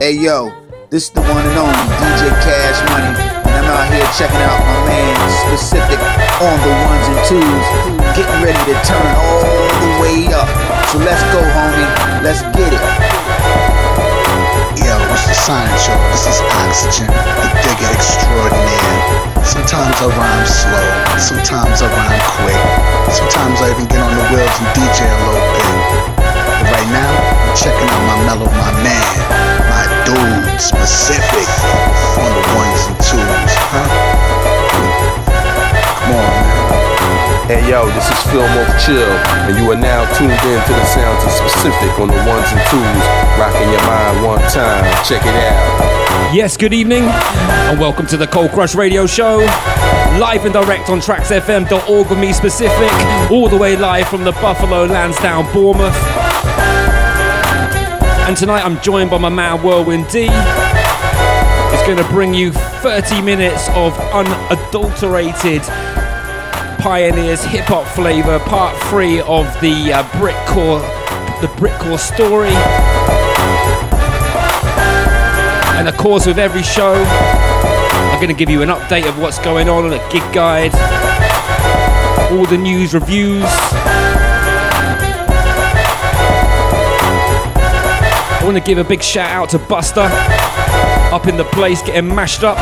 Hey yo, this is the one and only DJ Cash Money, and I'm out here checking out my man Specific on the ones and twos, getting ready to turn all the way up. So let's go, homie, let's get it. Yo, it's the science, y'all. This is Oxygen, the digger extraordinaire. Sometimes I rhyme slow, sometimes I rhyme quick, sometimes I even get on the wheels and DJ a little bit. But right now, I'm checking out my mellow, my man, my dude, Specific, on the ones and twos, huh? Come on, man. Hey yo, this is Phil Moth Chill, and you are now tuned in to the sounds of Specific on the ones and twos, rocking your mind one time. Check it out. Yes, good evening, and welcome to the Cold Crush Radio Show, live and direct on traxfm.org with me, Specific, all the way live from the Buffalo Lansdowne, Bournemouth. And tonight I'm joined by my man Whirlwind D. He's going to bring you 30 minutes of unadulterated Pioneers hip-hop flavor, part 3 of the Britcore story. And of course, with every show, I'm going to give you an update of what's going on a gig guide, all the news, reviews. I want to give a big shout out to Buster, up in the place getting mashed up.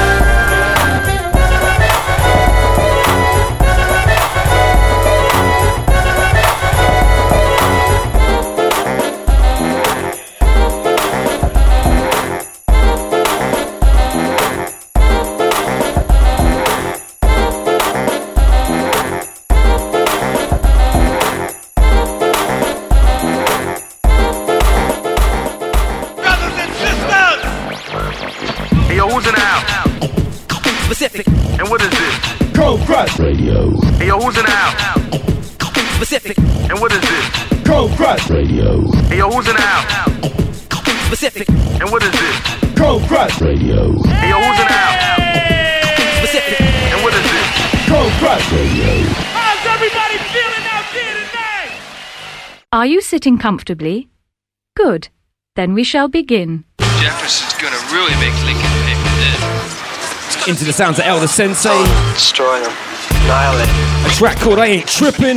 Radio. Hey yo, who's in the house? Specific. And what is this? Cold Crush Radio. Hey yo, who's in the house? Specific. And what is this? Cold Crush Radio. Hey yo, who's in the house? Specific. And what is this? Cold Crush Radio. How's everybody feeling out there tonight? Are you sitting comfortably? Good. Then we shall begin. Jefferson's gonna really make Lincoln pay for this. Into the sounds of Elder Sensei. Destroy them. Annihilate. A track called I Ain't Trippin'.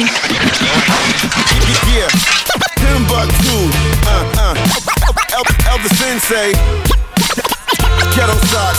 Yeah. Timbuktu. Elder Sensei. Ghetto Socks.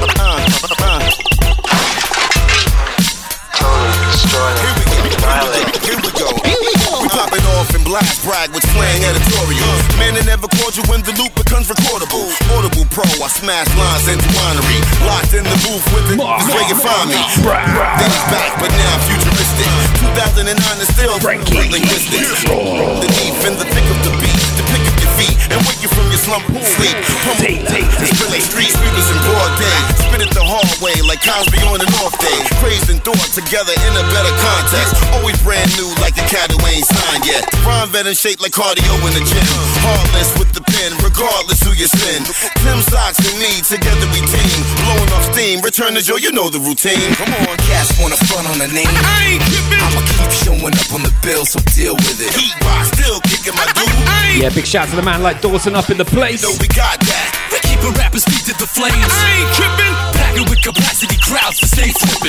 Totally destroy them. Annihilate. Here we go. We popping off and blast brag with slang editorial. Man, they never called you when the loop becomes recordable. Audible Pro, I smash lines into winery. Locked in the booth with it, this way you find me. Then he's back, but now futuristic. 2009 is still linguistic. The deep in the thick of the beat, to pick up your feet and wake you from your slumber sleep. Spilling street sweepers in broad day. Spit it the hard way like Cosby on an off day. Praised and thought together in a better context. Always brand new like the cat who ain't signed yet. Rhyme veteran shaped like cardio in the gym. Heartless with the pen, regardless who you sin. Tim Socks and me, together we team. Blowing off steam, return to Joe, you know the routine. Come on, Cash wanna front on the name. I ain't trippin'. I'ma keep showing up on the bill, so deal with it. Heat rock, still kicking my dude. Yeah, big shout to the man like Dawson up in the place. No, we got that. We keep a rapper's feet to the flames. I ain't trippin'. Packing with capacity crowds to stay flippin'.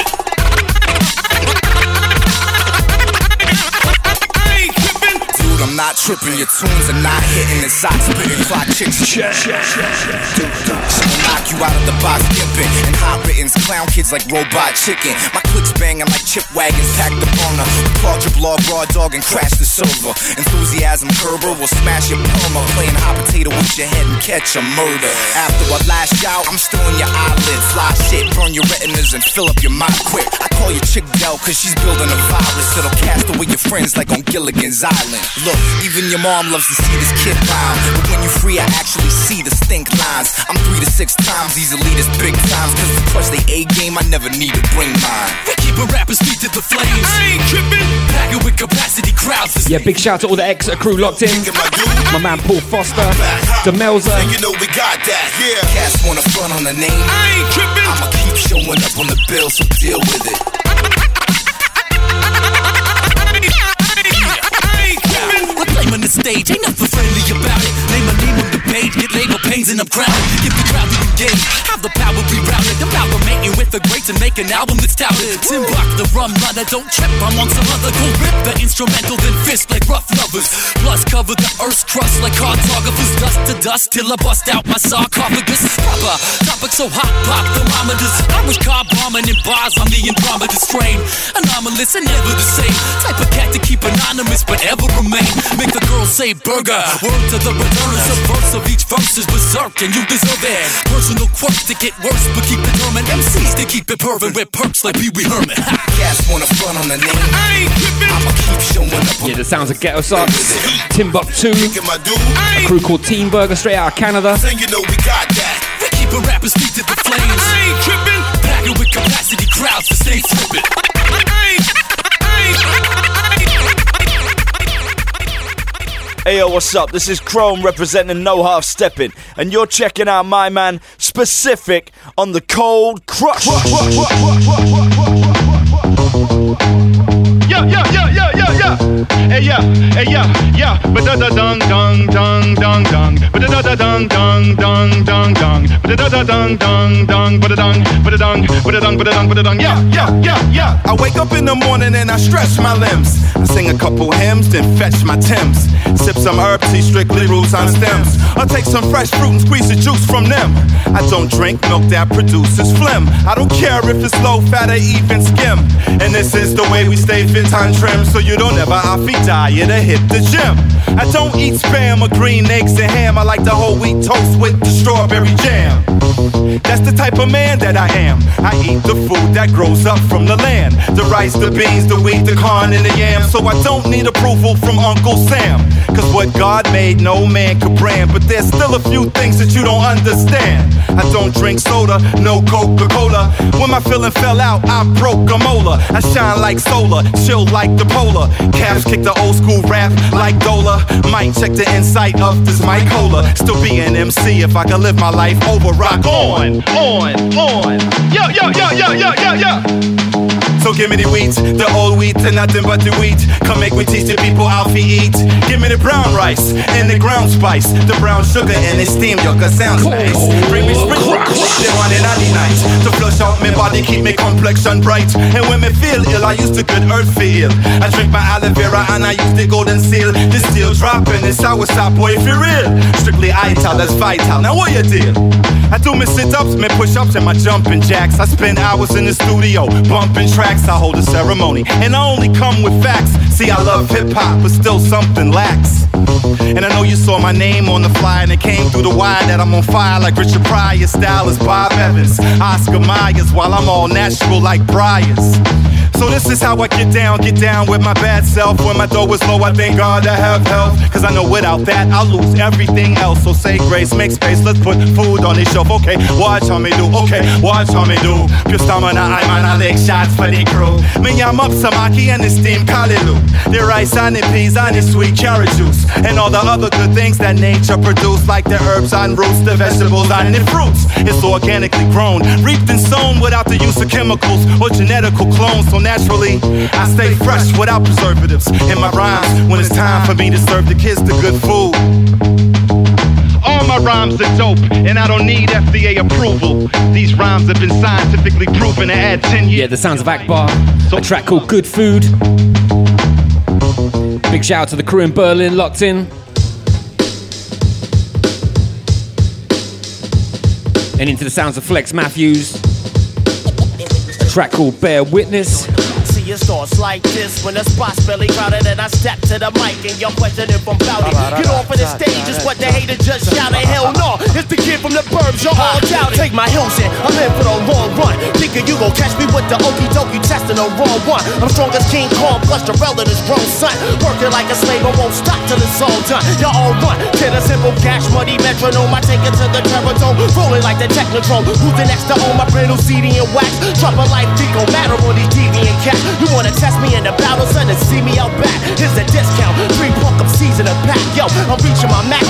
I'm not tripping, your tunes are not hitting. And socks spitting, fly chicks She'll knock you out of the box skipping. And hot writtens, clown kids like Robot Chicken. My clicks banging like chip wagons, packed the burner. Applaud your blog, raw dog, and crash the server. Enthusiasm curber will smash your perma. Playing hot potato with your head and catch a murder. After I lash out, I'm still in your eyelids. Fly shit, burn your retinas and fill up your mind quick. I call your chick Del, cause she's building a virus that'll cast away your friends like on Gilligan's Island. Look, even your mom loves to see this kid rhyme. But when you free, I actually see the stink lines. I'm 3 to 6 times these elitist big times. Cause to crush they A-game, I never need to bring mine. We keep a rapper's feet to the flames. I ain't trippin'. Packing with capacity crowds. Yeah, big shout to all the Exeter crew locked in. My man Paul Foster, Demelza. You know we got that, yeah. Cash wanna front on the name. I ain't trippin'. I'ma keep showing up on the bill, so deal with it. On the stage, ain't nothing friendly about it. Lay my name on the page, get label paint chains and I'm crowded. Give the crowd the engage, have the power be routed. Amalgamating with the greats and make an album that's touted. Timbuk, the rum runner, don't trip, I'm on some other. Go rip the instrumental, then fist like rough lovers. Plus cover the earth's crust like cartographers. Dust to dust till I bust out my sarcophagus. Proper topic so hot, pop thermometers. I was car bombing in bars, I'm the Andromeda strain. Anomalous and never the same. Type of cat to keep anonymous but ever remain. Make the girl say burger. Word to the returners. A verse of each verse is berserk and you deserve it. Personal quirks to get worse but keep determined. MCs to keep it pervin' with perks like Pee Wee Herman. Cats wanna front on the name. I ain't trippin'. I'ma keep showing up. Yeah, the sounds of Ghetto Sucks, Timbuktu, a crew called Team Burger, straight out of Canada. You know we got that. We keep a rapper's feet to the flames. I ain't trippin'. Packing with capacity crowds to stay flippin'. Hey yo, what's up? This is Chrome representing No Half Steppin', and you're checking out my man Specific on the Cold Crush. Yeah. Hey yeah. But da dung dung dung dung dung. But da dung dung dung dung dung. But da dung dung dung. But da dung. Yeah. I wake up in the morning and I stretch my limbs. I sing a couple hymns, then fetch my Timbs. Sip some herb tea, strictly roots on stems. I'll take some fresh fruit and squeeze the juice from them. I don't drink milk that produces phlegm. I don't care if it's low fat or even skim. And this is the way we stay fit on trim, so you don't ever off diet or hit the gym. I don't eat spam or green eggs and ham. I like the whole wheat toast with the strawberry jam. That's the type of man that I am. I eat the food that grows up from the land. The rice, the beans, the wheat, the corn, and the yam. So I don't need approval from Uncle Sam. Cause what God made, no man could brand. But there's still a few things that you don't understand. I don't drink soda, no Coca-Cola. When my feeling fell out, I broke a molar. I shine like solar, chill like the polar. Caps kick the old school rap like Dola. Might check the insight of this mic holder. Still be an MC if I can live my life over. Rock on. Yeah. So give me the wheat, the old wheat, and nothing but the wheat. Come make me teach the people how to eat. Give me the brown rice and the ground spice, the brown sugar and the steam yogurt sounds nice. Bring me sprinkles, they run in all the night to flush out my body, keep my complexion bright. And when me feel ill, I use the good earth feel. I drink my aloe vera and I use the golden seal. The steel dropping, the sour stop, boy, if you're real. Strictly ital, that's vital. Now what you deal? I do my sit-ups, my push-ups, and my jumping jacks. I spend hours in the studio, bumping tracks. I hold a ceremony, and I only come with facts. See, I love hip-hop, but still something lacks. And I know you saw my name on the flyer, and it came through the wire that I'm on fire like Richard Pryor. Style is Bob Evans, Oscar Myers, while I'm all natural like Briars. So this is how I get down with my bad self. When my dough is low, I thank God I have health. Cause I know without that, I'll lose everything else. So say grace, make space, let's put food on the shelf. Okay, watch how me do, Pure stamina, I'm on a leg shots for the crew. Me yam up some ackee and the steamed callaloo. The rice and the peas and the sweet carrot juice. And all the other good things that nature produce. Like the herbs and roots, the vegetables and the fruits. It's organically grown, reaped and sown without the use of chemicals or genetical clones. So naturally, I stay fresh without preservatives in my rhymes when it's time for me to serve the kids the good food. All my rhymes are dope, and I don't need FDA approval. These rhymes have been scientifically proven to add 10 years. Yeah, the sounds of Akbar, a track called Good Food. Big shout out to the crew in Berlin, locked in. And into the sounds of Flex Matthews, a track called Bear Witness. It starts like this when the spot's barely crowded and I step to the mic and y'all question if I'm bout it. Get off of the stage is what the hater just shouted. Hell no, it's the kid from the burbs, y'all all doubted. Take my hills in, I'm in for the long run. Thinking you gon' catch me with the okie dokie testing the wrong one. I'm strong as King Kong plus the relative's grown son. Working like a slave, I won't stop till it's all done. Y'all all run to the simple cash money metronome. I take it to the terratome, rolling like the Technodrome. Who's the next to own my brand new CD and wax? Drop a life, it gon' matter on these deviant cats. You wanna test me in the battle, son, and see me out back. Here's a discount, 3 punk up season a pack. Yo, I'm reaching my max. This beat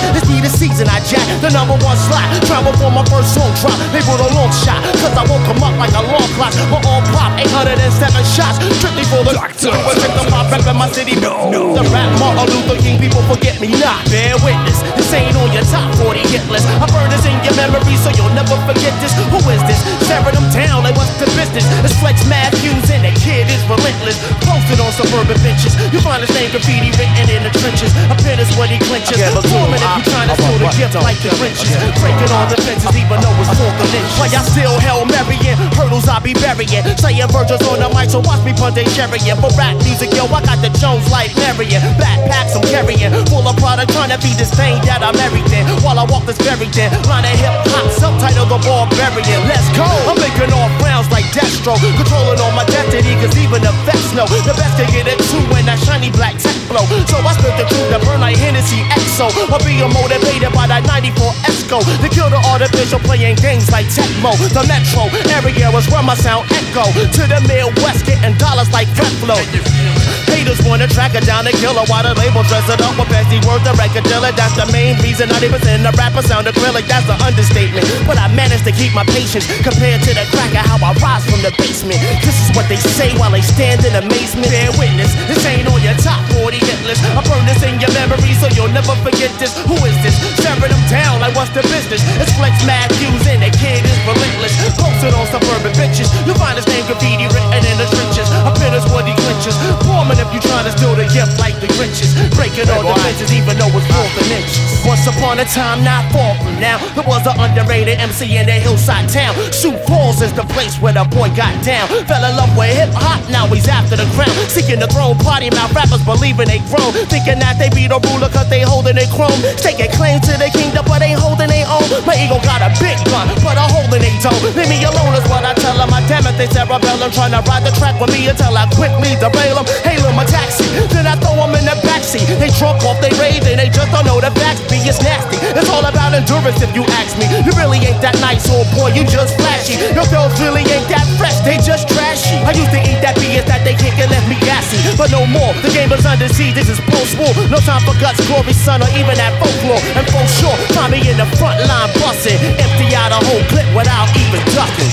the season I jack, the #1 slot. Travel for my first song drop. They put a long shot, cause I woke them up like a long clock. We're all pop, 807 shots. Strictly for the doctor. Check the pop, reppin' my city. No. The rap Martin Luther King, people forget me not. Bear witness, this ain't on your top 40 hit list. I burn this in your memory so you'll never forget this. Who is this? Staring them down like what's the business? It's Flex Matthews and the kid is relentless. Posted on suburban benches. You find his name graffiti written in the trenches. A pen is what he clenches. Foreman if you trying to steal the gift like the Grinches. Breaking all the fences even though it's 4th of inch. While y'all still hell marrying, hurdles I be burying. Saying Virgil's on the mic so watch me punch they cherrying. For rap music yo I got the Jones like Marion. Backpacks I'm carrying. Full of product trying to feed this thing that I'm everything. While I walk this very thin. Line of hip hop subtitle the Barbarian. Let's go. I'm making off rounds like Destro. Controlling all my destiny cause even the vets know the best can get it too when that shiny black tech blow. So I spit the truth that burn like Hennessy XO. Or being motivated by that 94 Esco. To kill the artificial playing games like Tecmo. The metro area was where my sound echo. To the Midwest getting dollars like Flow. Haters wanna track her down and kill her while the label dress it up with fancy words, the record dealer. That's the main reason 90% of rappers sound acrylic. That's the understatement. But I managed to keep my patience compared to the cracker how I rise from the basement. This is what they say while they stand in amazement. Bear witness, this ain't on your top 40 hit list. I burn this in your memory so you'll never forget this. Who is this? Staring them down like what's the business? It's Flex Matthews and the kid is relentless. Posted on suburban benches. You'll find his name graffiti written in the trenches. A pen is what he clenches. Foreman if you trying to steal the gift like the Grinches. Breaking all the fences even though it's 4th of inch. Once upon a time, not far from now, there was an underrated MC in the hillside town. Sioux Falls is the place where the boy got down. Fell in love with hip hop, now he's after the crown. Seeking the throne, party mouth rappers believing they grown. Thinking that they be the ruler cause they holding it chrome. Taking claim to the kingdom but they holding they own. My ego got a big gun, but I'm holding they don't. Leave me alone is what I tell them. I damn it, they cerebellum. Trying to ride the track with me until I quickly derail them. Hail them a taxi, then I throw them in the backseat. They drunk off they rage and they just don't know the facts. Be it's nasty, it's all about endurance if you ask me. You really ain't that nice, old boy, you just flashy. Your girls really ain't that fresh, they just trashy. I used to eat that BS that they kick and left me gassy, but no more, the game is under siege, this is post-war. No time for guts, glory, son, or even that folklore. And for sure, find me in the front line busting. Empty out a whole clip without even ducking.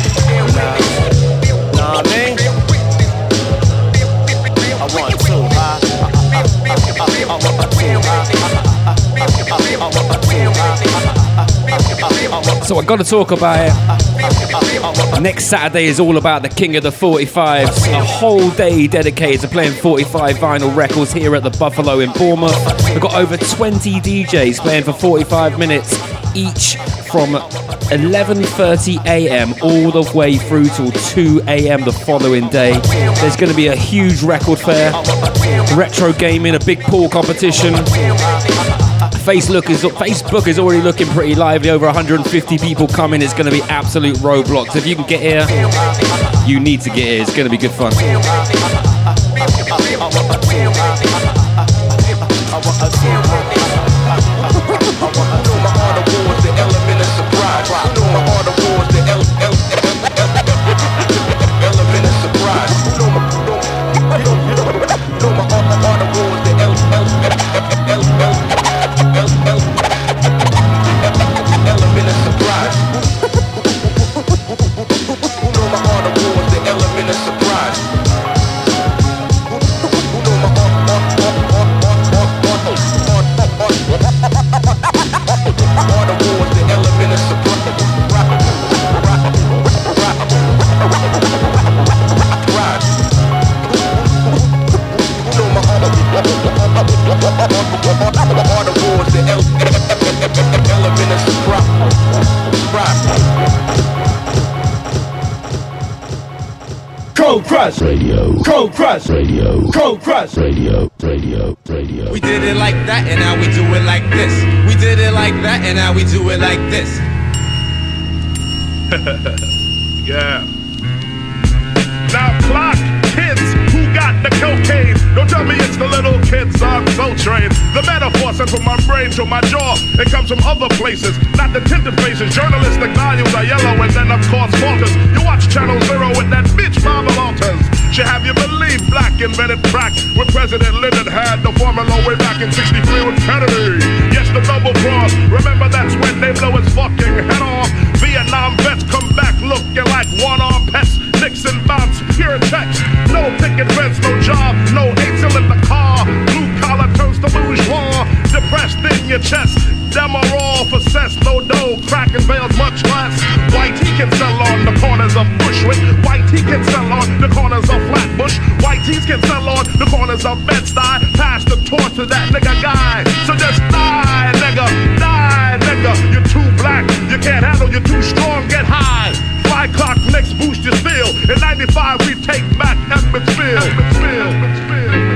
Nah, man. I want to high. So I gotta talk about it. Next Saturday is all about the King of the 45s. A whole day dedicated to playing 45 vinyl records here at the Buffalo in Bournemouth. We've got over 20 DJs playing for 45 minutes each from 11:30 a.m. all the way through till 2 a.m. the following day. There's going to be a huge record fair, retro gaming, a big pool competition. Facebook is already looking pretty lively. Over 150 people coming. It's going to be absolute roadblocks. If you can get here, you need to get here. It's going to be good fun. Cold Crush Radio, Cold Crush Radio, Cold Crush Radio, Radio. We did it like that and now we do it like this. We did it like that and now we do it like this. Yeah. Now clock kids who got the cocaine. Don't tell me it's the little kids on Soul Train. The metaphor sent from my brain to my jaw. It comes from other places, not the tinted faces. Journalistic values are yellow and then of course falters. You watch Channel Zero with that bitch Marvel Alters. She have you believe black invented crack when President Lyndon had the formula way back in '63 with Kennedy. Yes, the double cross Remember that's when they blow his fucking head off. Vietnam vets come back looking like one-armed pets. Nixon bounce, pure text. No picket fence, no job, no ATL in the car. Blue collar turns to bourgeois. Depressed in your chest. Them are all for cess, no dough, cracking veils much less. White he can sell on the corners of Bushwick. White he can sell on the corners of Flatbush. White tees can sell on the corners of Bed-Stuy. Pass the torch to that nigga guy. So just die, nigga, die, nigga. You're too black, you can't handle, you're too strong, get high. Fly clock, next boost your steel. In 95 we take back Emmetsville.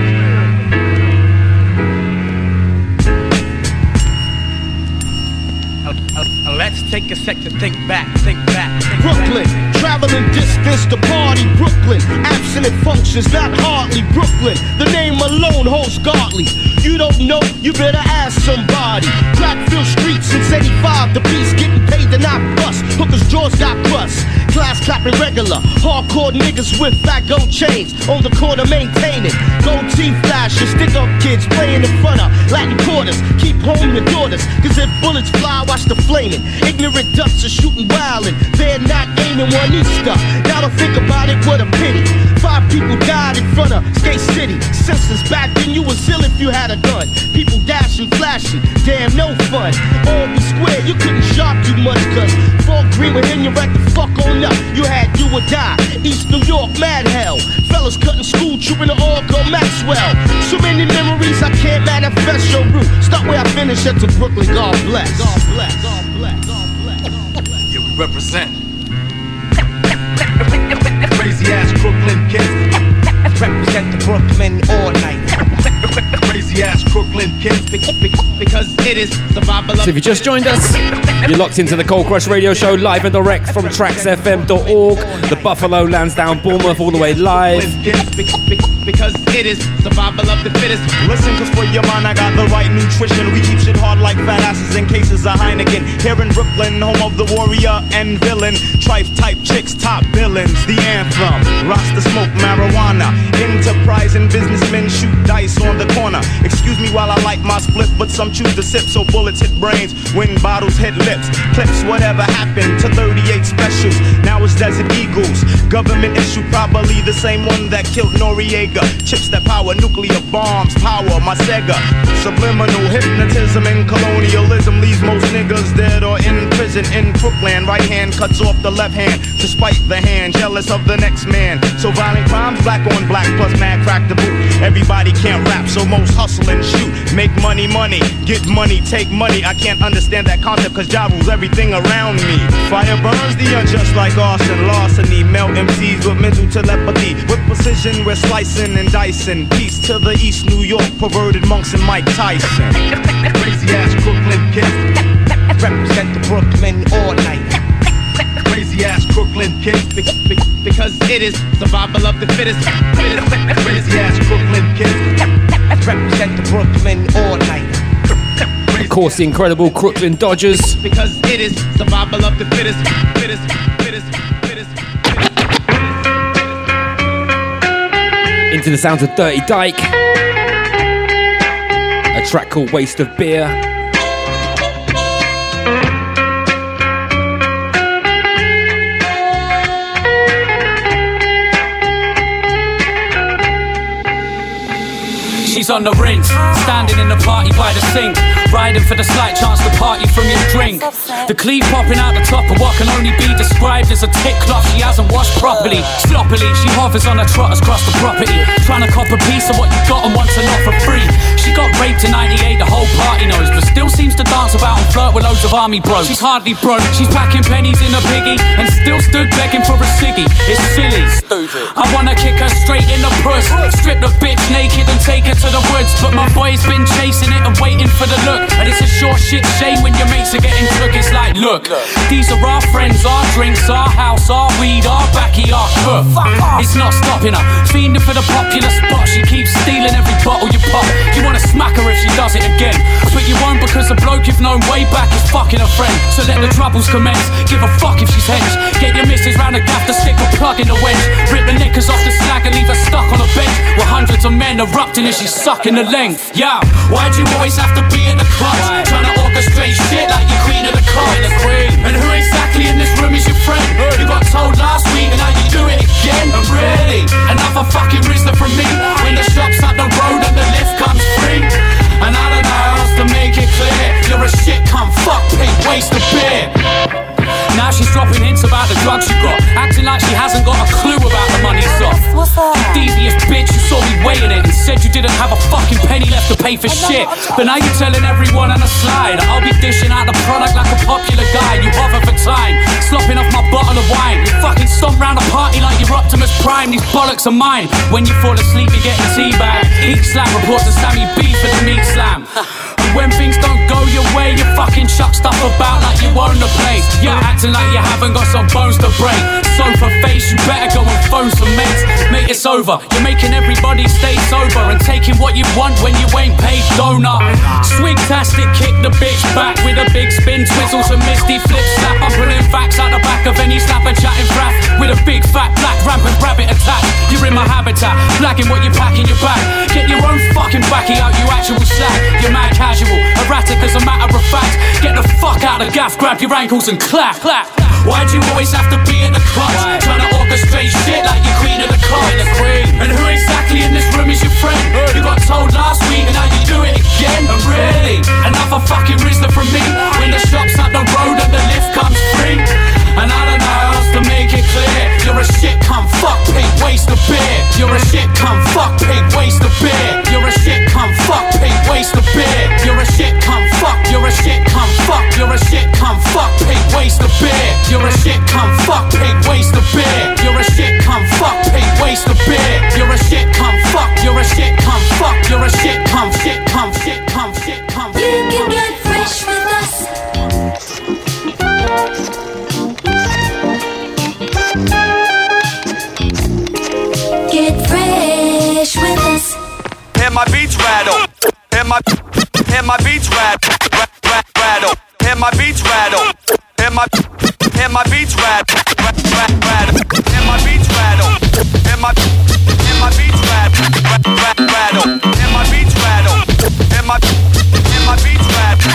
Let's take a sec to think back, Brooklyn, traveling distance to party, Brooklyn. Abstinent functions, not hardly Brooklyn. The name alone holds godly. You don't know, you better ask somebody. Blackfield streets since 85, the beats getting paid to not bust. Hookers' jaws got crust. Class clapping regular. Hardcore niggas with fat gold chains on the corner maintaining. Gold teeth flashing, stick up kids playing in front of Latin quarters. Keep home your daughters, cause if bullets fly, watch the flaming. Ignorant ducks are shooting wildin'. They're not aiming one Easter. Now to think about it, what a pity. 5 people died in front of Skate City. Senseless back then, you was ill if you had a gun. People dashing, flashing, damn no fun. All be square, you couldn't shop too much, cause Fort Greene would hit you right the fuck on up. You had do or die. East New York, mad hell. Fellas cutting school, trooping to all go Maxwell. So many memories I can't manifest your route. Start where I finish at to Brooklyn, God bless. God bless, God bless, God bless. You represent crazy ass Brooklyn kids. Represent the Brooklyn all night. Crazy ass Brooklyn kids. Because it is survival. So if you just joined us, you're locked into the Cold Crush Radio Show live and direct from tracksfm.org. The Buffalo, Lansdowne, Bournemouth, all the way live. Because it is survival of the fittest. Listen, cause for your mind I got the right nutrition. We keep shit hard like fat asses in cases of Heineken. Here in Brooklyn, home of the warrior and villain. Trife type chicks, top villains. The anthem, Rasta smoke marijuana. Enterprising businessmen shoot dice on the corner. Excuse me while I light my split, but some choose to sip. So bullets hit brains when bottles hit lips. Clips, whatever happened to 38 specials. Now it's Desert Eagles. Government issue, probably the same one that killed Noriega. Chips that power nuclear bombs, power my Sega. Subliminal hypnotism and colonialism leaves most niggas dead or in prison in Brooklyn. Right hand cuts off the left hand to spite the hand, jealous of the next man. So violent crimes, black on black, plus mad crack the boot. Everybody can't rap, so most hustle and shoot. Make money, money, get money, take money. I can't understand that concept cause Ja rules everything around me. Fire burns the unjust like arson, larceny. Melt MCs with mental telepathy. With precision we're slicing and dicing. Peace to the East New York, perverted monks and Mike Tyson. Crazy ass Brooklyn kids. Represent the Brooklyn all night. Crazy ass Brooklyn kids. Because it is survival of the fittest. Crazy ass Brooklyn kids. Represent the Brooklyn all night. Of course, the incredible Crooklyn Dodgers. Because it is survival of the fittest. Into the sounds of Dirty Dyke. A track called Waste of Beer. She's on the rinse, standing in the party by the sink, riding for the slight chance to party from your drink. The cleave popping out the top of what can only be described as a tick cloth she hasn't washed properly. Sloppily, she hovers on her trotters across the property, trying to cop a piece of what you got and wants a lot for free. She got raped in 98, the whole party knows, but still seems to dance about and flirt with loads of army bros. She's hardly broke, she's packing pennies in a piggy, and still stood begging for a ciggy. It's silly. I wanna kick her straight in the puss, strip the bitch naked and take her to the woods, but my boy's been chasing it and waiting for the look. And it's a short shit shame when your mates are getting took. It's like, look, these are our friends, our drinks, our house, our weed, our backy, our cook. It's not stopping her, fiending for the popular spot. She keeps stealing every bottle you pop. You wanna smack her if she does it again, but you won't because the bloke you've known way back is fucking a friend. So let the troubles commence, give a fuck if she's hench. Get your missus round the gaff to stick a plug in the wench. Rip the knickers off the slag and leave her stuck on a bench, with hundreds of men erupting as she's sucking the length. Yeah, why'd you always have to be in the clutch? Trying to orchestrate shit shit like you're queen of the cops. And who exactly in this room is your friend? You got told last week and now you do it again. And really, another fucking Rizla from me. When the shop's up the road and the lift comes free. And I don't know how else to make it clear. You're a shit cunt, fuck pig, waste of beer. Now she's dropping hints about the drugs you got, acting like she hasn't got a clue about the money soft. What's that? You devious bitch, you saw me weighing it and said you didn't have a fucking penny left to pay for shit. But now you're telling everyone on the slide I'll be dishing out the product like a popular guy. You bother for time, slopping off my bottle of wine. You fucking stomp round a party like you're Optimus Prime. These bollocks are mine. When you fall asleep you get a teabag. Each slap reports to Sammy B for the meat slam. When things don't go your way, you fucking chuck stuff about like you own the place. You're acting like you haven't got some bones to break. Sofa face, you better go and phone some mates. Mate, it's over. You're making everybody stay sober and taking what you want when you ain't paid donut. Swing-tastic, kick the bitch back with a big spin, twizzles and misty flip slap. I'm pulling facts out the back of any slapper chatting crap with a big fat black rampant rabbit attack. You're in my habitat, flagging what you pack in your bag. Get your own fucking backy out, you actual slag. You're mad casual, erratic as a matter of fact. Get the fuck out of the gaff, grab your ankles and clap, clap. Why'd you always have to be in the clutch? Trying to orchestrate shit like you're queen of the cops. And who exactly in this room is your friend? You got told last week and now you do it again. And really, another fucking Rizla from me. When the shop's up the road and the lift comes free. And I don't know how else to make it clear. You're a shit cunt, fuck pig, waste of beer. You're a shit cunt, fuck pig, waste of beer. You're a shit cunt, fuck pig, waste of beer. You're a shit cunt, fuck. You're a shit cunt, fuck. You're a shit cunt, fuck pig, waste of beer. You're a shit cunt, fuck pig, waste of beer. You're a shit cunt, fuck pig, waste of beer. You're a shit cunt, fuck. You're a shit cunt, fuck. You're a shit cunt, shit cunt, shit cunt, shit cunt. You can get fresh with us. Get fresh with us. Hear my beats rattle. Hear my beats rattle. Hear my beats rattle. Hear my beats rattle. Hear my beats rattle. Hear my beats rattle. Hear my beats rattle. Hear my beats rattle.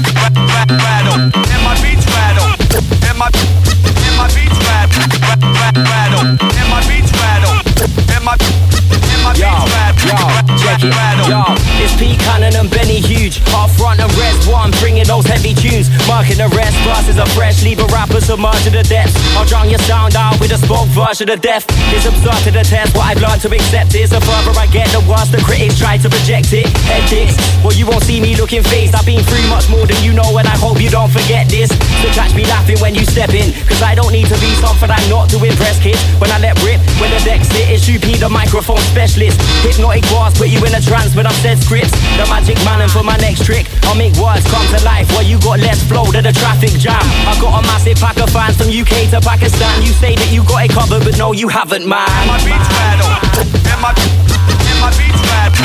Hear my beats rattle. Hear my beats rattle. Hear my beats rattle. Hear my beats rattle. Check it, yo, it's P. Cannon and Benny Huge. Half front and rest one, bringing those heavy tunes. Marking the rest, glasses are fresh, leave a rapper submerged to the depths. I'll drown your sound out with a spoke version of death. It's absurd to the test, what I've learned to accept is the further I get, the worse the critics try to project it. Head dicks, well you won't see me looking faced. I've been through much more than you know and I hope you don't forget this. So catch me laughing when you step in, cause I don't need to be something I'm not to impress kids. When I let rip, when the deck's lit, it's Shoopy the microphone specialist. Hypnotic bars put you in a trance when I've said scripts. The magic man, and for my next trick I'll make words come to life while you got less flow than a traffic jam. I got a massive pack of fans from UK to Pakistan. You say that you got it covered but no you haven't, man. My beats rattle. And my beats rattle.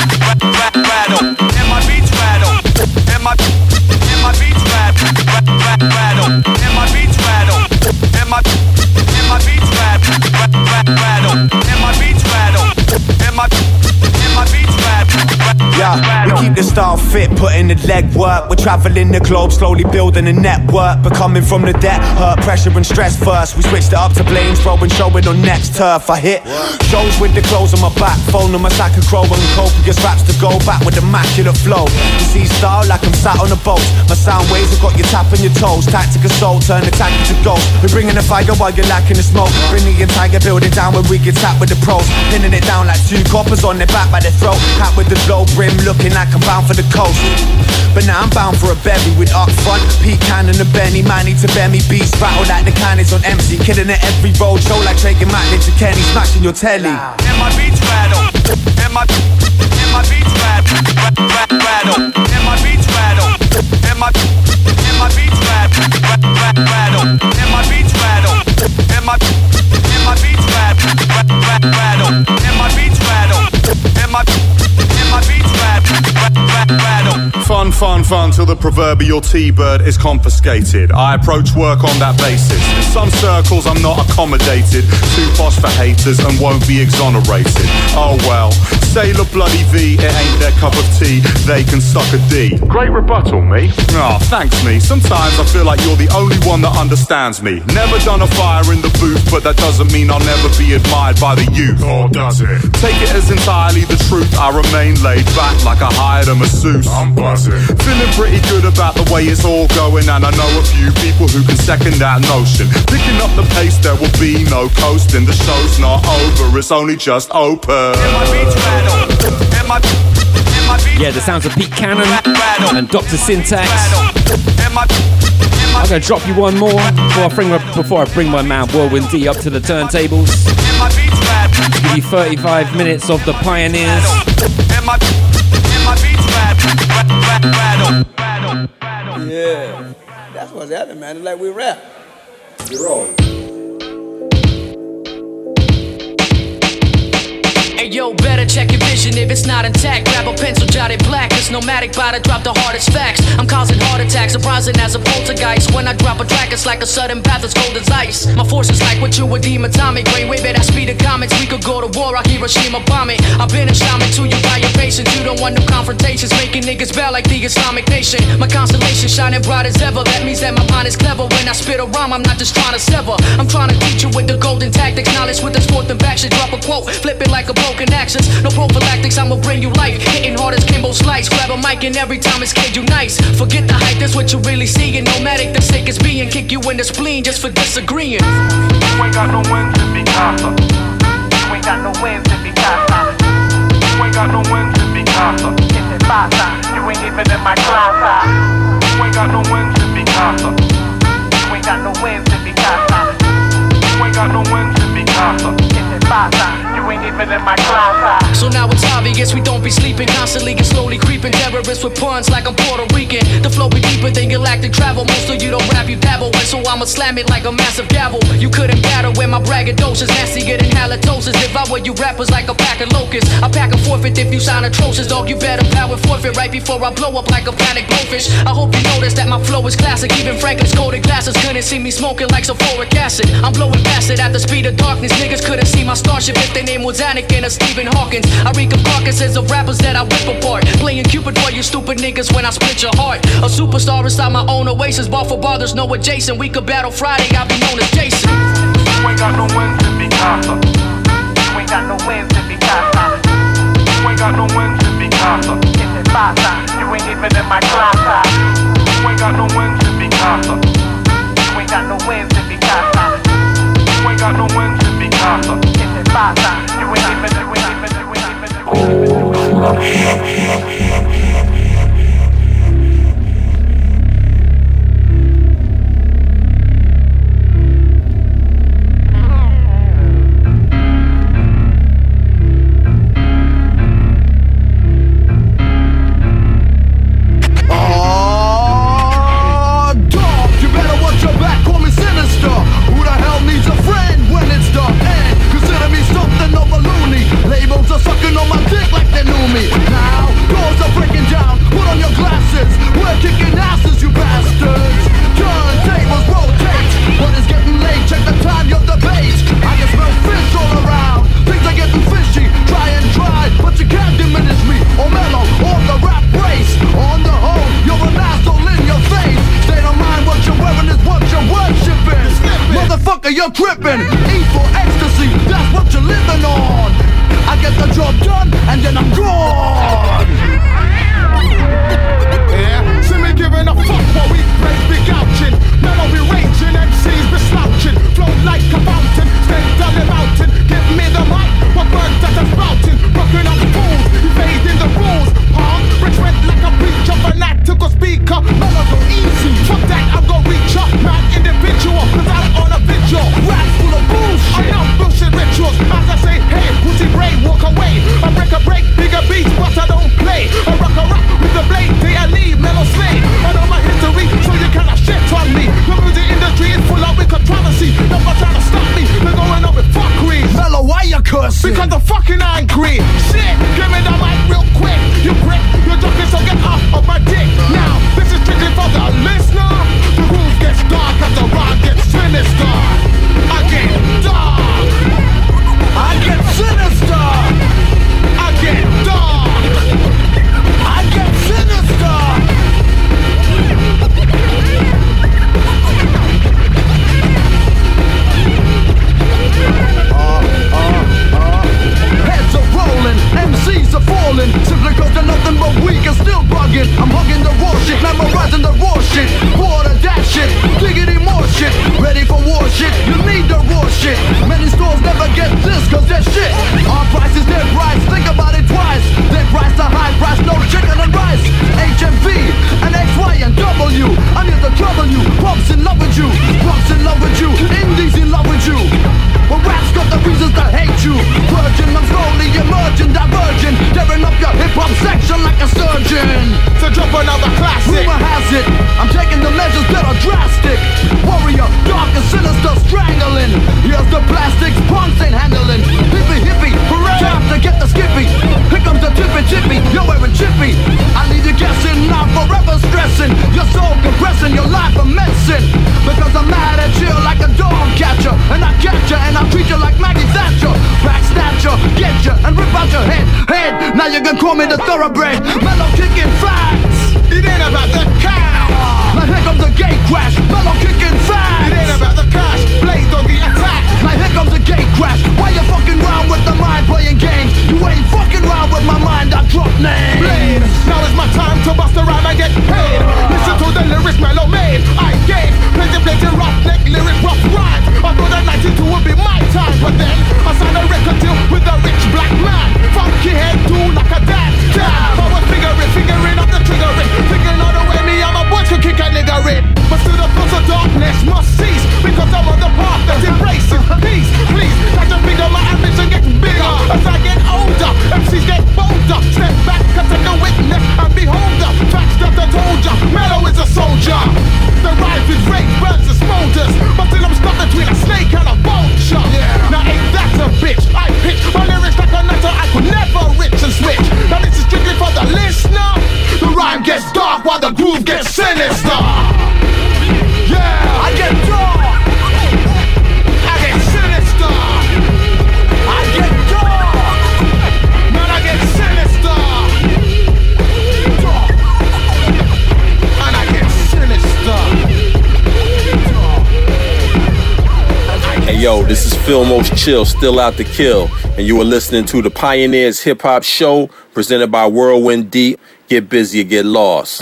And my beats rattle. And my beats rattle. And my beats rattle. And my beats rattle. And my beats rattle. And my beats rattle. Yeah, we keep the style fit, putting the leg work. We're traveling the globe, slowly building a network. But coming from the debt, hurt, pressure and stress first. We switched it up to Blaine's Row and showing on next turf. I hit shows with the clothes on my back, phone on my sack of crow and copious raps to go back with immaculate flow. You see style like I'm sat on a boat. My sound waves have got you tapping your toes. Tactic assault, turn the tank into ghost. We're bringing the fire while you're lacking the smoke. Bring the entire building down when we get tapped with the pros. Pinning it down like two coppers on their back by their throat. Hat with the low brim, looking like I'm bound for the coast. But now I'm bound for a bevy with up front Pete Cannon and Benny, Manny to Benny beats rattle like the cannons on MC, killing at every road show like Drake and Matt to Kenny, smashing your telly. And my beats rattle. And my beats rattle. And my beats rattle. And my beats rattle. And my beats rattle. And my beats rattle. And my beats rattle. And my beats rattle. Fun till the proverbial T-bird is confiscated. I approach work on that basis. In some circles I'm not accommodated. Too posh for haters and won't be exonerated. Oh well, Sailor Bloody V, it ain't their cup of tea. They can suck a D. Great rebuttal, me. Oh, thanks, me. Sometimes I feel like you're the only one that understands me. Never done a fire in the booth, but that doesn't mean I'll never be admired by the youth. Or does it? Take it as entirely the truth. I remain laid back like I hired a masseuse. I'm buzzing. Feeling pretty good about the way it's all going, and I know a few people who can second that notion. Picking up the pace, there will be no coasting. The show's not over, it's only just open. Yeah, the sounds of Pete Cannon and Dr. Syntax. I'm going to drop you one more before I bring my man Whirlwind D up to the turntables. Give you 35 minutes of the Pioneers. Yeah, that's what's happening, man. It's like we rap. You're wrong. Hey yo, better check your vision if it's not intact. Grab a pencil, jot it black. It's nomadic, by to drop the hardest facts. I'm causing heart attacks, surprising as a poltergeist. When I drop a track, it's like a sudden path that's cold as ice. My force is like what you would deem atomic. Brainwave at that speed of comets. We could go to war, I Hiroshima bomb it. I've been a shaman to you by your patience. You don't want no confrontations, making niggas bow like the Islamic Nation. My constellation shining bright as ever. That means that my mind is clever. When I spit a rhyme, I'm not just trying to sever. I'm trying to teach you with the golden tactics. Knowledge with the fourth and back. Should drop a quote, flip it like a broken accents. No prophylactics, I'ma bring you life. Hitting hard as Kimbo Slice. Grab a mic and every time it's kid you nice. Forget the hype, that's what you really see. Nomadic, the sickest being. Kick you in the spleen just for disagreeing. You ain't got no wins to be Casa. You ain't got no wins to be Casa. You ain't got no wins to be Casa. It's a pasa. You ain't even in my class. You ain't got no wins to be Casa. You ain't got no wins to be Casa. You ain't got no wins to be Casa. It's a pasa. You ain't even in my class. So now it's obvious we don't be sleeping. Constantly and slowly creeping. Terrorists with puns like I'm Puerto Rican. The flow be deeper than galactic travel. Most of you don't rap, you dabble. And so I'ma slam it like a massive gavel. You couldn't battle when my braggadocious. Nastier than halitosis. Devour you rappers like a pack of locusts. I pack a forfeit if you sound atrocious. Dog, you better power forfeit right before I blow up like a panic blowfish. I hope you notice that my flow is classic. Even Franklin's coated glasses couldn't see me smoking like sulfuric acid. I'm blowing past it at the speed of darkness. Niggas couldn't see my starship if their name was Anakin or Stephen Hawkins. I reek of carcasses of rappers that I whip apart. Playing Cupid for you stupid niggas when I split your heart. A superstar inside my own oasis. Bar for bar, there's no adjacent. We could battle Friday, I'll be known as Jason. You ain't got no wins to be Casa. You ain't got no wins to be Casa. You ain't got no wins to be Casa. It's a pasa. You ain't even in my class. You ain't got no wins to be Casa. You ain't got no wins to be Casa. You ain't got no wins to be Casa. It's a pasa. You ain't even. You're tripping, eat for ecstasy, that's what you're living on. I get the job done, and then I'm gone. Yeah, see me giving a fuck while we play big ouchin'. Mellow be raging, MCs be slouching. Flow like a fountain, stay down the mountain. Give me the mic, what birds that are sprouting. Rocking up fools, evading the rules. Rich red like a preacher, fanatical speaker. Mellow so easy, fuck that, I'm gonna reach up. Mad individual, cause I'm on a vigil. Raps full of bullshit, I know bullshit rituals. As I say, hey, pussy brain, walk away. I break, bigger beats, but I don't play. I rock with the blade, day I leave, mellow slay. I know my history, so you cannot shit on me. The music industry is full of controversy. Nobody trying to stop me, they're going on with fuckery. Mellow, why you cursing? Because I'm fucking angry. Shit, give me the mic real quick. You prick, you're joking, so get off of my dick. another classic. Rumor has it, I'm taking the measures that are drastic. Warrior, dark and sinister, strangling. Here's the plastics, punks ain't handling. Hippie, hippie, hooray! Time to get the skippy. Here comes the tippy, tippy. You're wearing chippy. I leave you guessing, I'm forever stressing. Your soul compressing, your life a medicine. Because I'm mad at you like a dog catcher. And I catch you and I treat you like Maggie Thatcher. Back snatcher, get you and rip out your head. Now you can call me the thoroughbred. Mellow kicking facts. It ain't about the cash. Now here comes the gate crash. Mellow kicking facts. It ain't about the cash. Blaze on the attack. Now here comes the gate crash. Why you fucking round with the mind playing games? You ain't fucking round with my mind. I drop names. Blade. Now it's my time to bust a rhyme and get paid. Listen to the lyrics Mellow made. I gave plenty roughneck lyrics, rough rhymes. I thought that 92 would be my time, but then I signed a record deal with a rich black man. Funky head do like a dad. I was figuring out the triggering, figuring out the way me and my boys could kick a nigga in. But still the force of darkness must cease, because I'm on the path that embraces peace. Please, like the bigger my ambition gets bigger as I get older. MCs get bolder. Step back, cause take a witness and behold the facts that I told ya. Mellow is a soldier. The rise with rage burns and smolders, but still I'm stuck between a snake and a vulture. Now ain't that a bitch? I pitch my lyrics like a nutter. I could never rich and switch. Now this is strictly for the listener. The rhyme gets dark while the groove gets sinister. Yeah, I get dark. I get sinister. I get dark. Man, I get sinister. Dark. And I get sinister. Hey yo, this is Phil Most Chill, still out to kill, and you are listening to the Pioneers Hip Hop Show, presented by Whirlwind D. Get busy or get lost.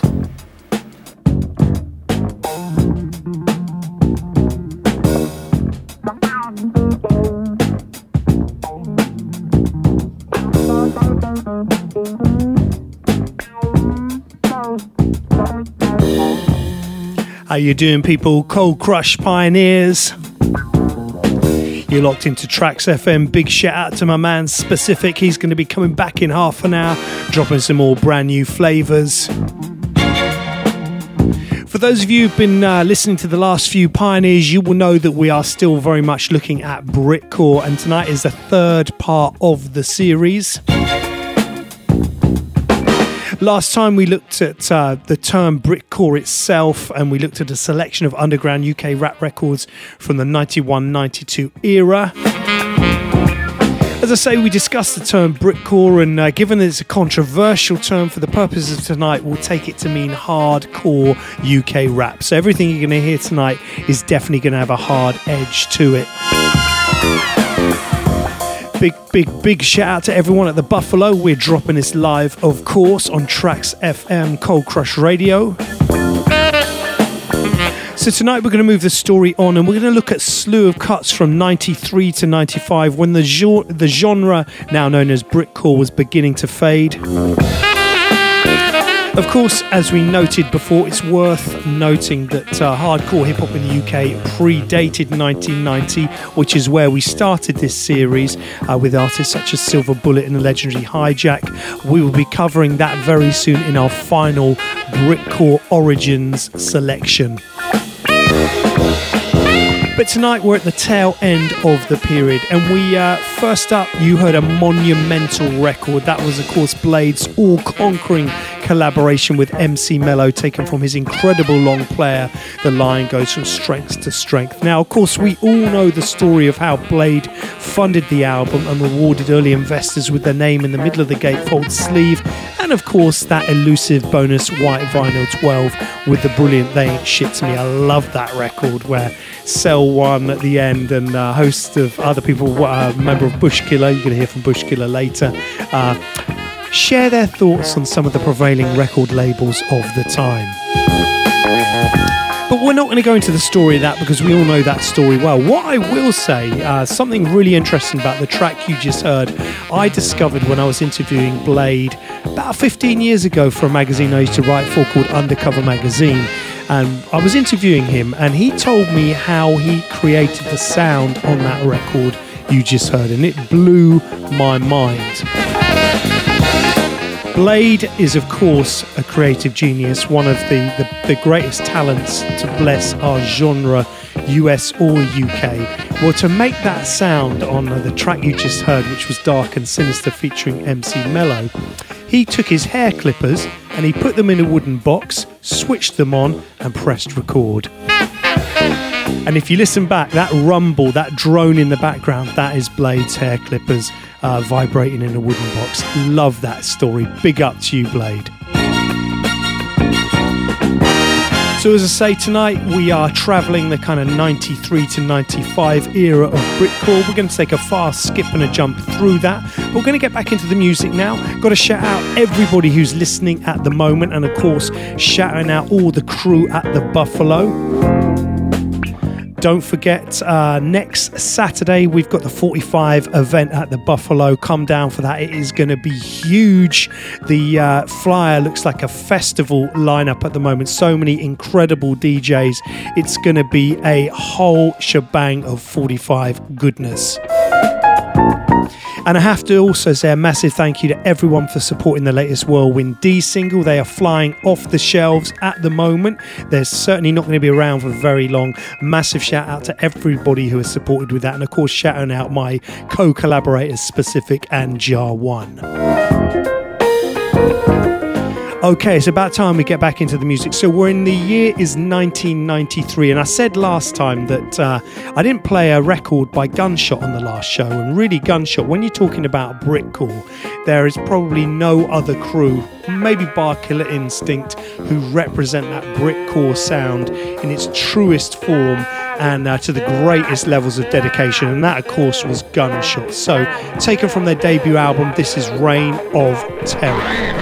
How you doing, people? Cold Crush Pioneers. You're locked into Tracks FM. Big shout out to my man Specific. He's going to be coming back in half an hour, dropping some more brand new flavours. For those of you who've been listening to the last few Pioneers, you will know that we are still very much looking at Britcore, and tonight is the third part of the series. Last time we looked at the term Britcore itself, and we looked at a selection of underground UK rap records from the 91-92 era. As I say, we discussed the term Britcore, and given that it's a controversial term, for the purposes of tonight, we'll take it to mean hardcore UK rap. So everything you're going to hear tonight is definitely going to have a hard edge to it. Big shout out to everyone at the Buffalo. We're dropping this live, of course, on Tracks FM Cold Crush Radio. So tonight we're going to move the story on, and we're going to look at a slew of cuts from 93 to 95, when the genre, now known as Britcore, was beginning to fade. Of course, as we noted before, it's worth noting that hardcore hip-hop in the UK predated 1990, which is where we started this series with artists such as Silver Bullet and the legendary Hijack. We will be covering that very soon in our final Britcore Origins selection. But tonight we're at the tail end of the period, and we first up, you heard a monumental record. That was, of course, Blade's all-conquering collaboration with MC Mello, taken from his incredible long player, The Line Goes From Strength to Strength. Now, of course, we all know the story of how Blade funded the album and rewarded early investors with their name in the middle of the gatefold sleeve, and of course that elusive bonus white vinyl 12 with the brilliant They Ain't Shit To Me. I love that record, where Cell One at the end and a host of other people, member of Bushkiller, you're going to hear from Bushkiller later, share their thoughts on some of the prevailing record labels of the time. But we're not going to go into the story of that, because we all know that story well. What I will say, something really interesting about the track you just heard, I discovered when I was interviewing Blade about 15 years ago for a magazine I used to write for called Undercover Magazine. And I was interviewing him, and he told me how he created the sound on that record you just heard, and it blew my mind. Blade is, of course, a creative genius, one of the greatest talents to bless our genre, US or UK. Well, to make that sound on the track you just heard, which was Dark and Sinister featuring MC Mello, he took his hair clippers and he put them in a wooden box, switched them on and pressed record. And if you listen back, that rumble, that drone in the background, that is Blade's hair clippers vibrating in a wooden box. Love that story. Big up to you, Blade. So as I say, tonight we are travelling the kind of 93 to 95 era of Britcore. We're going to take a fast skip and a jump through that. But we're going to get back into the music now. Got to shout out everybody who's listening at the moment. And of course, shouting out all the crew at the Buffalo. Don't forget, next Saturday, we've got the 45 event at the Buffalo. Come down for that. It is going to be huge. The flyer looks like a festival lineup at the moment. So many incredible DJs. It's going to be a whole shebang of 45 goodness. And I have to also say a massive thank you to everyone for supporting the latest Whirlwind D single. They are flying off the shelves at the moment. They're certainly not going to be around for very long. Massive shout out to everybody who has supported with that. And of course, shouting out my co-collaborators, Specific and Jar One. Okay, it's about time we get back into the music. So we're in the year is 1993, and I said last time that I didn't play a record by Gunshot on the last show, and really Gunshot, when you're talking about Britcore, there is probably no other crew, maybe bar Killer Instinct, who represent that Britcore sound in its truest form and to the greatest levels of dedication, and that of course was Gunshot. So taken from their debut album, this is Reign of Terror.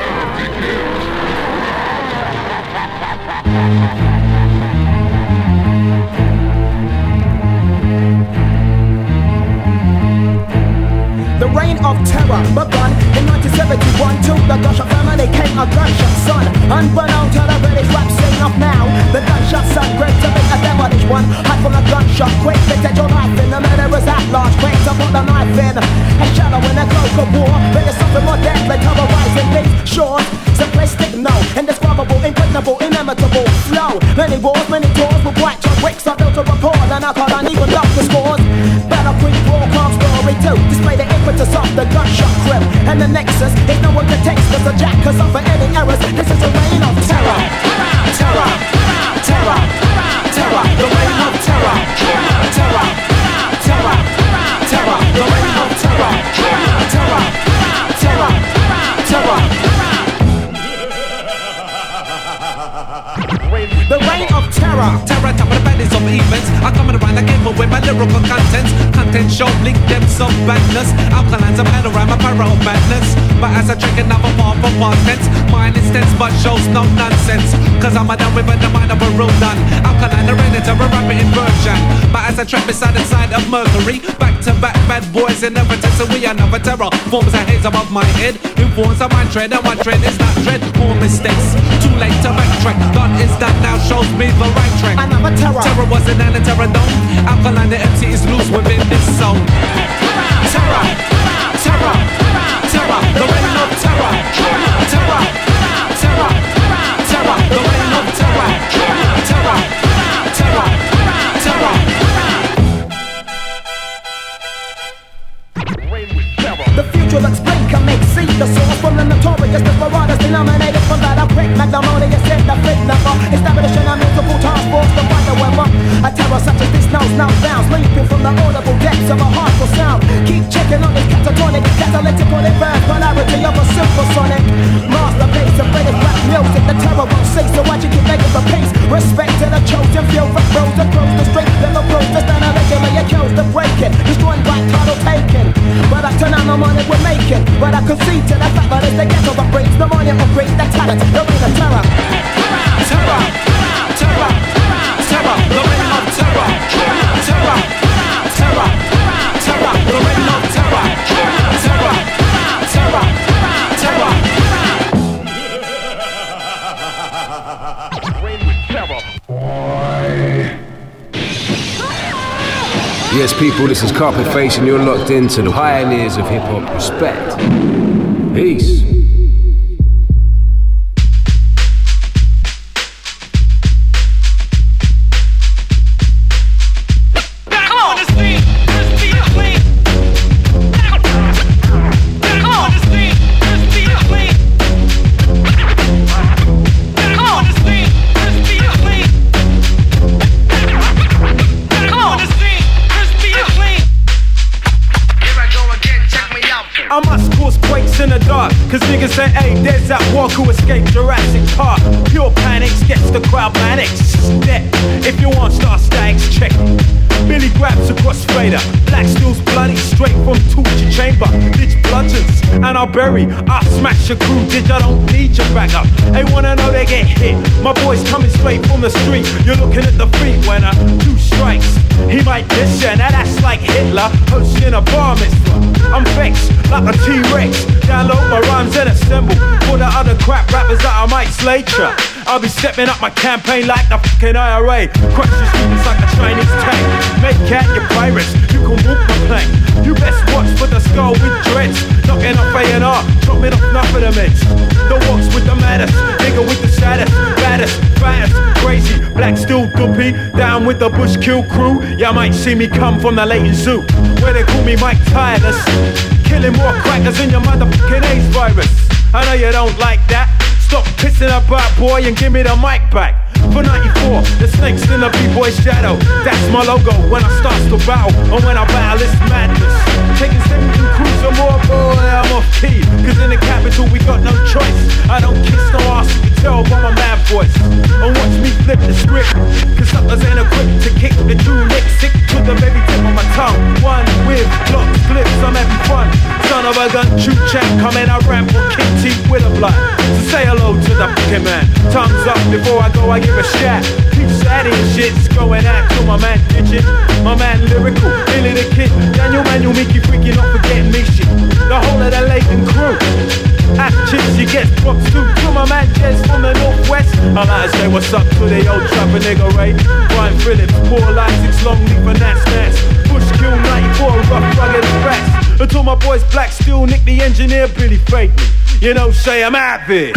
The reign of terror begun in 1971. To the Gunshot family came a gunshot son. Unbeknown to the British rap scene of now, the gunshot son, great to make a devilish one. Hide from a gunshot, quick to take your life in. The murderers at large, quick to put the knife in. A shadow in a cloak of war, but it's something more deadly, terrorizing these shores. Simplistic, no, indescribable, impregnable, inimitable flow. Many wars, many doors with white chalk bricks are built to record, and I can't even lock the scores. Battle Creek broadcast story 2, display the impetus of the gunshot crew. And the nexus is no one can text us a jack, cause of any errors. This is a reign of terror. Terror, terror, terror, the reign of terror. Terror, terror, terror, the reign of terror. Terror, terror, terror. The reign of terror. Terror, top of the baddies of events. I come around the game with my lyrical contents. Content show bleak depths of badness. Alkalines of panorama, para of madness. But as I drink another bar for contents, mine is tense but shows no nonsense. Cause I'm a done with the mind of a real done. Alkaline arena to a rapid inversion. But as I trap beside the side of Mercury, back to back bad boys in evidence. And we are never terror. Forms a haze above my head. Influence of my tread, and my tread is not dread. More mistakes. Too late to backtrack. Done is done now, shows me the right track. Another terror. Terror wasn't an terror dome. Alkaline, the MC is loose within this zone. Terror, terror, terror, the reign of terror. Terror, terror, terror, the reign of terror. Terror, terror, terror. The future looks bleak, I make see the source from the notorious desperados denominated from that I prick magnolious in the fake number. Establishing a multiple task force to find the weather. A terror such as this knows no bounds, leaping from the audible depths of a hardcore sound. Keep checking on this catatonic, catalytic on inverse polarity of a supersonic masterpiece of British rap music. The terror won't cease, so why you keep begging for peace? Respect to the chosen few, rap bros across the street, never proves to stand allegedly accused of breaking, destroying black title taken. But I turn on the money we're making, but I concede to the fact that it's the ghetto that breeds the money will breed the talent, the reign of terror. Terror, terror, terror, the reign of terror. Terror, terror, terror, the reign of terror. Terror, terror, terror. Yes, people, this is Carpet Face, and you're locked into the pioneers of hip hop. Respect. Peace. Cause niggas say, hey, there's that walk who escaped Jurassic Park. Pure panics gets the crowd manic. Step, if you want star stacks, check it. Billy grabs a crossfader, Black Steel's bloody, straight from torture chamber. Ditch bludgeons, and I'll bury. I'll smash your crew, ditch, I don't need your backup. They wanna know they get hit. My boy's coming straight from the street. You're looking at the feet when 2 strikes. He might diss ya, now that's like Hitler hosting a bar mitzvah. I'm vexed like a T-Rex. Download my rhymes and assemble for the other crap rappers that I might slay ya. I'll be stepping up my campaign like the fucking IRA. Crush your students like a Chinese tank. Make out your pirates, you can walk my plank. You best watch for the skull with dreads. Knocking off A&R, chopping off enough of the meds. The walks with the maddest, nigga with the saddest, baddest, fattest, crazy. Black Steel duppy, down with the Bushkill crew. Y'all might see me come from the Leighton Zoo, where they call me Mike Tireless. Killing more crackers than your motherfucking AIDS virus. I know you don't like that. Stop pissing about, boy, and give me the mic back. For 94, the snake's in the B-boy shadow. That's my logo when I start to battle. And when I battle, it's madness. Taking 17 crews or more, boy, I'm off key. Cause in the capital, we got no choice. I don't kiss no ass, you can tell by my mad voice. And watch me flip the script. Cause suckers ain't equipped to kick the true lick. Sick to the very tip of my tongue. One with blocks, clips, I'm having fun. Son of a gun, true champ, coming, I rap for King T with a blood. So say hello to the fucking man. Thumbs up before I go, I give a shout. Keep sad and shit's going out to my man Digit, my man Lyrical, Billy the Kid, Daniel Manuel, Mickey Freaky, not forgetting me shit. The whole of the Leighton crew. At chicks, you get props too. To my man Jez from the Northwest. I like to say what's up to the old trapper nigga Ray. Brian Phillips, Poor Life, 6 Long Leaf and Nats Nats. Bushkill 94, rough rugged rats. Until my boys Black Steel, Nick the Engineer, Billy Fake me. You know, say I'm happy.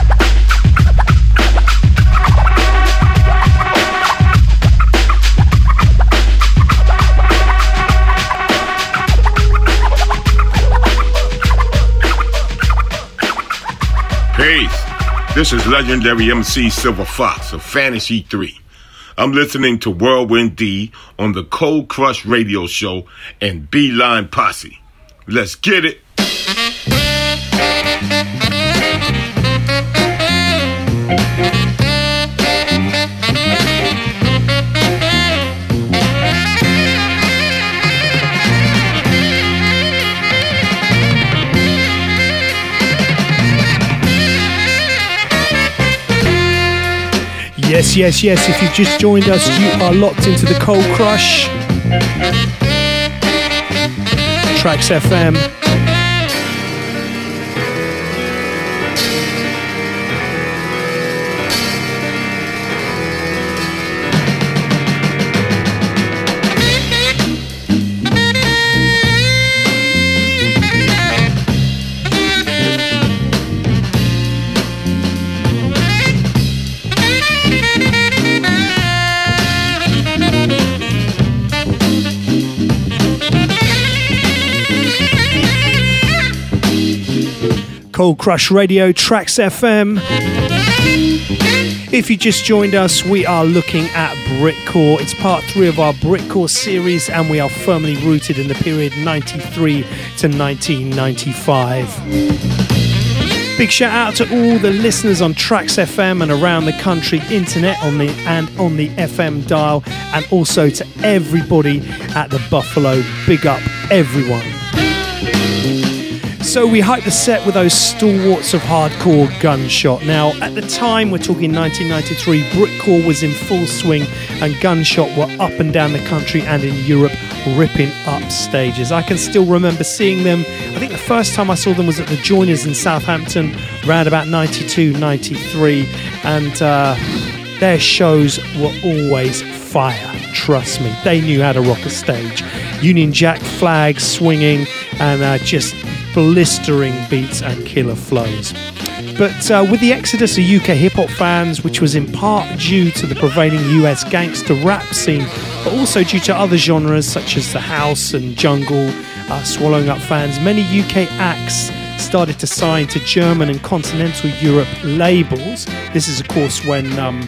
Peace. This is legendary MC Silver Fox of Fantasy 3. I'm listening to Whirlwind D on the Cold Crush Radio Show and Beeline Posse. Let's get it. Yes. If you've just joined us, you are locked into the Cold Crush. Tracks FM. Cold Crush Radio, Tracks FM. If you just joined us, we are looking at Britcore. It's part 3 of our Britcore series, and we are firmly rooted in the period 93 to 1995. Big shout out to all the listeners on Tracks FM and around the country, internet on the FM dial, and also to everybody at the Buffalo. Big up everyone. So we hyped the set with those stalwarts of hardcore Gunshot. Now, at the time, we're talking 1993, Britcore was in full swing and Gunshot were up and down the country and in Europe ripping up stages. I can still remember seeing them. I think the first time I saw them was at the Joiners in Southampton, around about 92, 93. And their shows were always fire, trust me. They knew how to rock a stage. Union Jack flags swinging and just blistering beats and killer flows. But with the exodus of UK hip-hop fans, which was in part due to the prevailing US gangster rap scene, but also due to other genres such as the house and jungle swallowing up fans, many UK acts started to sign to German and continental Europe labels. This is, of course, when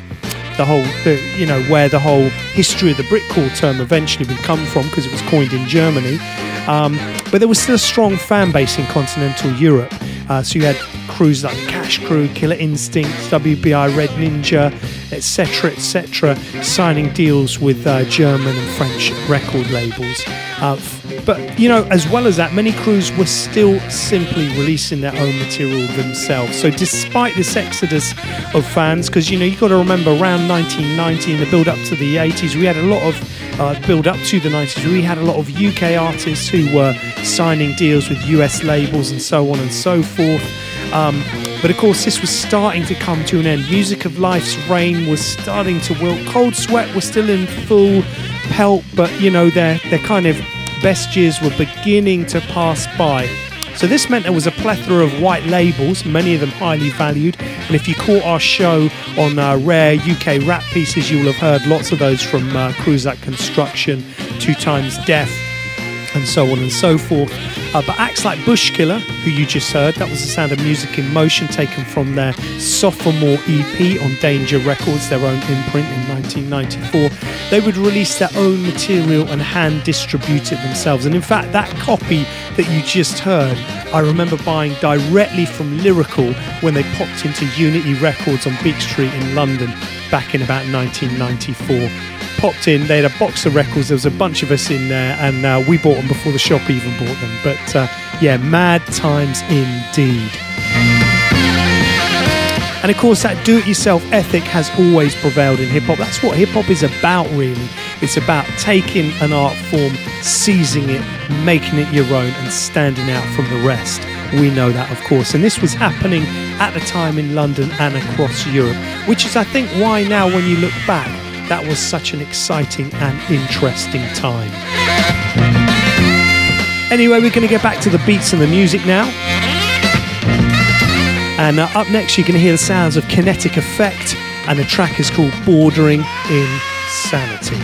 where the whole history of the Britcore term eventually would come from, because it was coined in Germany. But there was still a strong fan base in continental Europe. So you had crews like Cash Crew, Killer Instinct, WBI, Red Ninja, etc., signing deals with German and French record labels. But, you know, as well as that, many crews were still simply releasing their own material themselves. So despite this exodus of fans, because, you know, you've got to remember around 1990 in the build-up to the 80s, we had a lot of build-up to the 90s, we had a lot of UK artists who were signing deals with US labels and so on and so forth. But of course, this was starting to come to an end. Music of Life's reign was starting to wilt. Cold Sweat was still in full pelt, but, you know, their kind of best years were beginning to pass by. So this meant there was a plethora of white labels, many of them highly valued. And if you caught our show on rare UK rap pieces, you will have heard lots of those from crews like Construction, 2 Times Deaf, and so on and so forth. But acts like Bushkiller, who you just heard, that was the Sound of Music in Motion, taken from their sophomore EP on Danger Records, their own imprint in 1994. They would release their own material and hand distribute it themselves. And in fact, that copy that you just heard, I remember buying directly from Lyrical when they popped into Unity Records on Beak Street in London back in about 1994. Popped in, they had a box of records, there was a bunch of us in there, and we bought them before the shop even bought them. But yeah, mad times indeed. And of course, that do-it-yourself ethic has always prevailed in hip-hop. That's what hip-hop is about, really. It's about taking an art form, seizing it, making it your own, and standing out from the rest. We know that, of course. And this was happening at the time in London and across Europe, which is, I think, why now, when you look back, that was such an exciting and interesting time. Anyway, we're going to get back to the beats and the music now. And up next, you're going to hear the sounds of Kinetic Effect, and the track is called Bordering Insanity.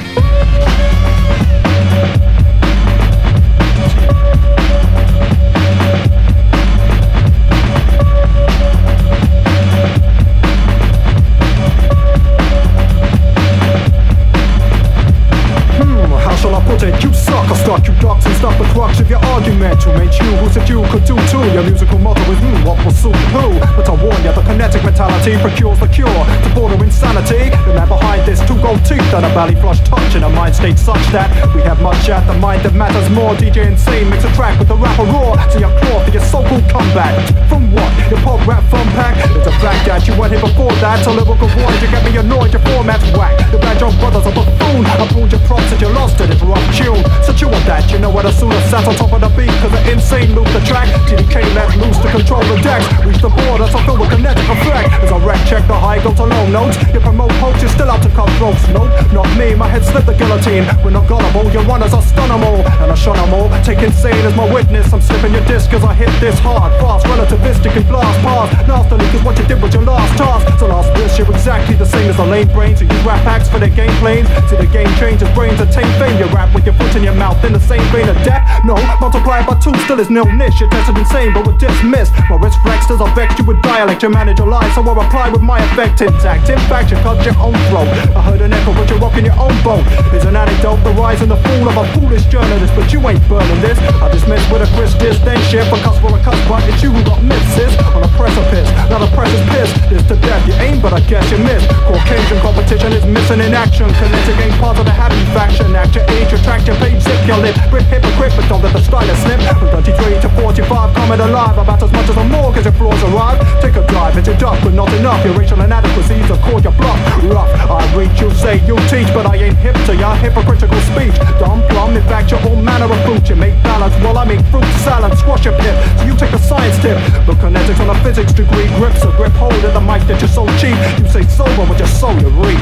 You suck, I'll start you ducks and stop the crux of your argument. To make you who said you could do too. Your musical motto is what will suit who? But I warn ya, the kinetic mentality procures the cure to border insanity. The man behind this, 2 gold teeth and a belly flush touch in a mind state such that we have much at the mind that matters more. DJ Insane makes a track with the rapper raw, so your claw for your so-called comeback. From what? Your pop rap fun pack? It's a fact that you weren't here before that. So lyrical void, you get me annoyed, your format's whack. The bad joke brothers are buffoon. I pulled your props that you lost it, it's rough tune. So chew on that, you know what, as soon as sat on top of the beat, cause the Insane loop the track. TDK let loose to control the decks. Reach the border, so fill with kinetic effect. As I wreck check the high, go to low notes. You promote pokes, you're still out to cut throats. Nope, not me, my head slit the guillotine. We're not gullible, your runners, I stun them all. And I shun them all, take Insane as my witness. I'm slipping your disc as I hit this hard, fast, relativistic and blast past. Nastily, cause what you did was your last task. So last this, you're exactly the same as a lame brain. So use rap hacks for their game planes. See the game changes, brains attain fame. You rap with your foot in your mouth in the same vein of death. No, multiplied by 2 still is nil niche. You're tested insane, but we're dismissed. My wrist flexed as I vex you with dialect. You manage your lies, so I reply with my effect intact. In fact, you cut your own throat. I heard an echo, but you're rocking your own boat. Is an anecdote, the rise and the fall of a foolish journalist. But you ain't burning this. I dismiss with a Chris diss, then shit for cuss for a cuss, but it's you who got missed, sis. On a precipice, not a precious piss. This to death, you aim, but I guess you missed. Caucasian competition is missing in action. Kinetic ain't part of the happy faction. Act your age, retract your page, zip your lip. Rip hypocrite, but don't let the stylist slip. From 33 to 45, coming alive. About as much as or more, cause your flaws arrive. Take a dive into duck, but not enough. Your racial inadequacies are called your bluff. Rough, I reach, you say, you teach, but I ain't hip to your hypocritical speech. Dumb plum, in fact, you're all manner of fruit. You make balance while I make fruit salad, squash your pip. So you take a science tip, but kinetics on a physics degree. Grips a grip hold of the mic that you're so cheap. You say sober, but your soul you read.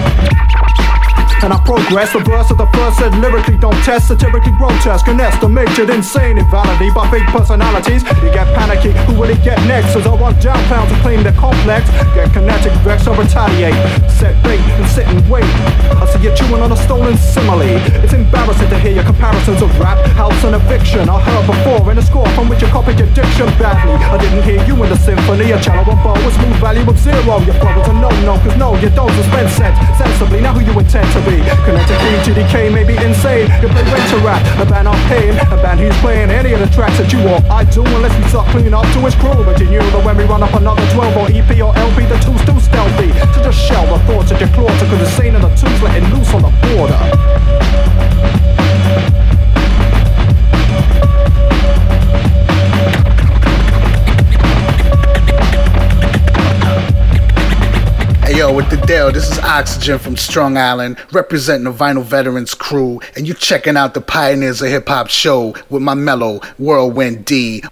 And I progress, the verse of the first said lyrically don't test, satirically grotesque and estimated insane invalidity by fake personalities. You get panicky, who will it get next? As I run down clowns who claim they're complex. Get kinetic vex or retaliate, set bait and sit and wait. I see you chewing on a stolen simile. It's embarrassing to hear your comparisons of rap, house and eviction. I heard before in a score from which you copied your diction badly. I didn't hear you in the symphony, a cello and bow with smooth value of 0. Your flow is a no-no, cause no, you don't suspend sense sensibly. Now who you intend pretend to be. Connected GDK may be insane. You play rent a rap, a band I'm paying, a band who's playing any of the tracks that you want. I do unless we start cleaning up to his crew. But you knew that when we run up another 12 or EP or LP, the two's still stealthy. So just shell the thoughts at your claw, cause the scene of the two's letting loose on the border. Yo, with the deal, this is Oxygen from Strong Island, representing the Vinyl Veterans crew, and you checking out the Pioneers of Hip Hop show with my mellow Whirlwind D.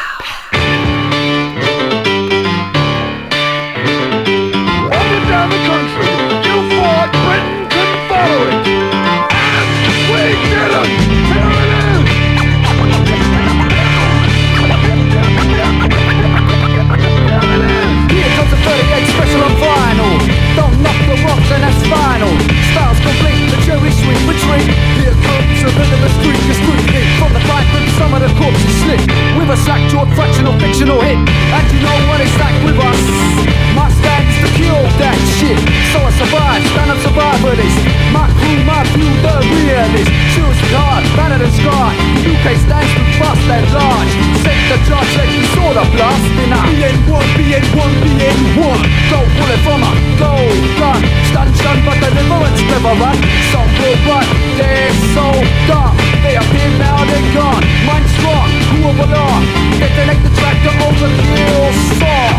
Down the country, you fought, Britain couldn't follow it. And we did it! Here it is! Here comes the 38 special on vinyl. Don't knock the rocks and that's final. Styles complete, the cherry sweet retreat. Here comes a venomous streak, a street hit. From the pipe with some of the corpses slip. With a slack-jawed fractional fictional hit. And you know what it's like with us. My stand is to kill that shit. So I survive, stand up survivor this. My crew, my view, the realist. Choose hard, better than scar. UK stands for fast and large. Set the charge like you saw the blast in a BN1, BN1, BN1. Go bullet from a gold gun. Stun, but the deliverance never run. Some will run, they're so dark. They appear now, they're gone. Mind strong, who will belong? Detonate the track to overkill saw.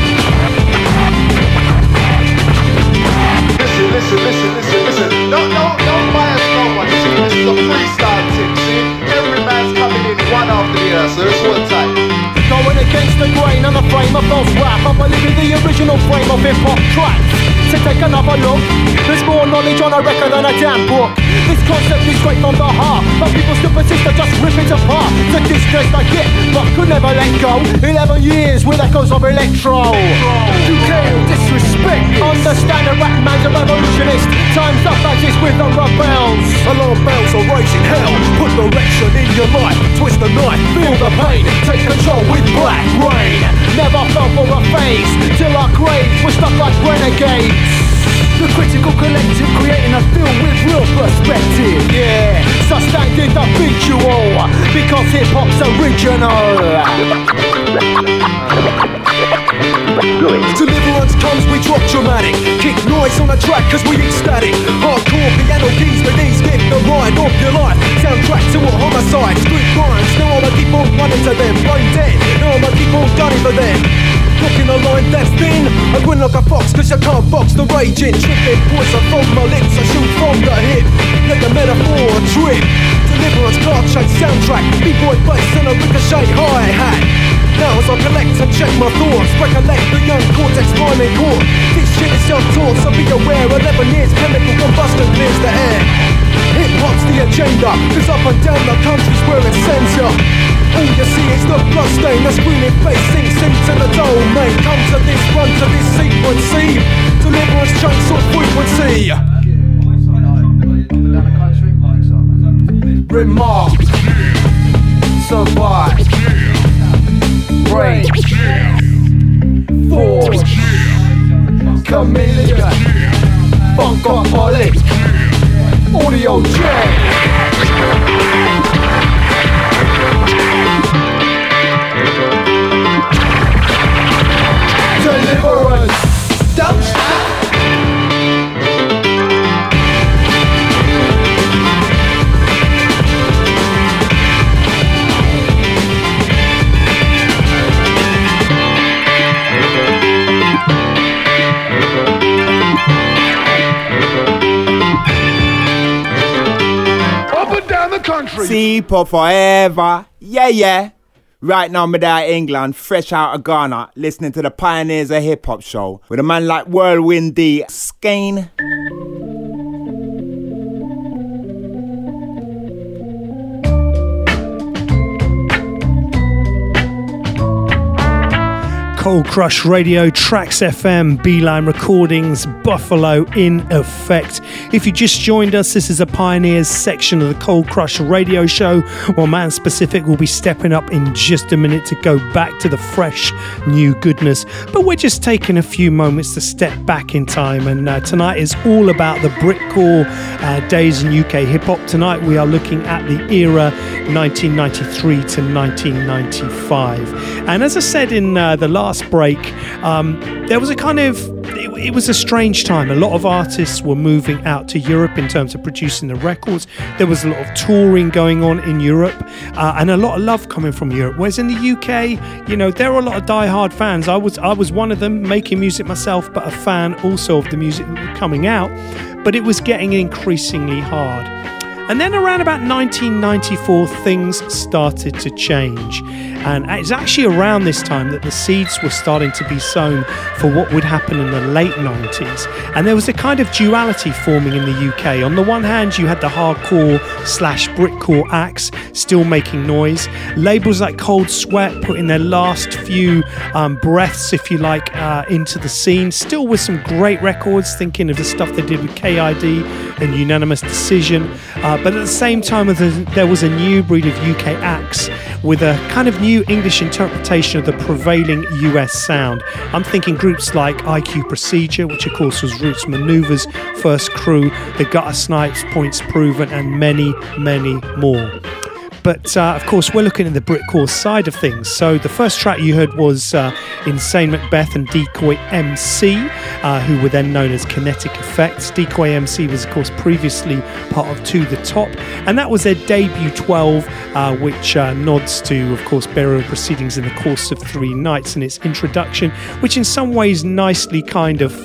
Listen. Don't bias no one. See, this is a freestyle thing. See, every man's coming in one after the other, so it's one tight. Going against the grain on the frame of those rap. I believe in the original frame of hip-hop tracks. So take another look. There's more knowledge on a record than a damn book. This concept is straight from the heart, but people still persist to just rip it apart. The disgrace I get, but could never let go. 11 years with echoes of electro. You can't disrespect this. Understand a rap man's a revolutionist. Time's up as is with the rebels. Alarm bells are raising hell. Put direction in your life. Twist the knife, feel the pain. Take control with black rain. Never fell for a phase till our graves were stuck like renegades. The critical collective creating a film with real perspective. Yeah, sustaining the visual because hip hop's original. Deliverance comes, we drop dramatic. Kick noise on the track cause we ecstatic. Hardcore piano keys, but these get the ride of your life. Soundtrack to a homicide. Street rhymes, now I'ma keep on running to them. Brain dead, now I'ma keep on gunning for them. Looking a line that's thin, I grin like a fox cause you can't box the raging. Tripping poison from my lips, I shoot from the hip. Let the metaphor trip. Deliverance, car chase, soundtrack. B-boy bass and a ricochet hi-hat. Now as I collect and check my thoughts, recollect the young cortex rhyming core. This shit is self-taught, so be aware. 11 years chemical combustion clears the air. Hip-hop's the agenda, cause up and down the country's where it sends ya. All you see is the blood stain, the screaming face sinks into the domain. Come to this, run to this sequence. Deliverance chunks of frequency. Remark, survive, break, force, chameleon, funkaholic, audio jam. Deliverance, don't stop. C-pop forever, yeah. Right now, I'm out of England, fresh out of Ghana, listening to the Pioneers of Hip Hop show with a man like Whirlwind D. Skane. Cold Crush Radio, Tracks FM, Beeline Recordings, Buffalo in effect. If you just joined us, this is a Pioneers section of the Cold Crush Radio Show. Well, Man Specific will be stepping up in just a minute to go back to the fresh new goodness. But we're just taking a few moments to step back in time. And tonight is all about the Britcore days in UK hip-hop. Tonight we are looking at the era 1993 to 1995. And as I said in the last break, there was a kind of, it was a strange time. A lot of artists were moving out to Europe in terms of producing the records. There was a lot of touring going on in Europe and a lot of love coming from Europe. Whereas in the UK, you know, there were a lot of die-hard fans. I was one of them, making music myself, but a fan also of the music that was coming out. But it was getting increasingly hard. And then around about 1994, things started to change. And it's actually around this time that the seeds were starting to be sown for what would happen in the late 90s. And there was a kind of duality forming in the UK. On the one hand, you had the hardcore / Britcore acts still making noise. Labels like Cold Sweat putting their last few breaths, if you like, into the scene. Still with some great records, thinking of the stuff they did with KID and Unanimous Decision. But at the same time, there was a new breed of UK acts with a kind of new English interpretation of the prevailing US sound. I'm thinking groups like IQ Procedure, which of course was Roots Maneuvers' first crew, the Gutter Snipes, Points Proven, and many, many more. But of course, we're looking at the Britcore side of things. So the first track you heard was Insane Macbeth and Decoy MC, who were then known as Kinetic Effects. Decoy MC was, of course, previously part of To The Top. And that was their debut 12, which nods to, of course, burial proceedings in the course of 3 nights in its introduction, which in some ways nicely kind of...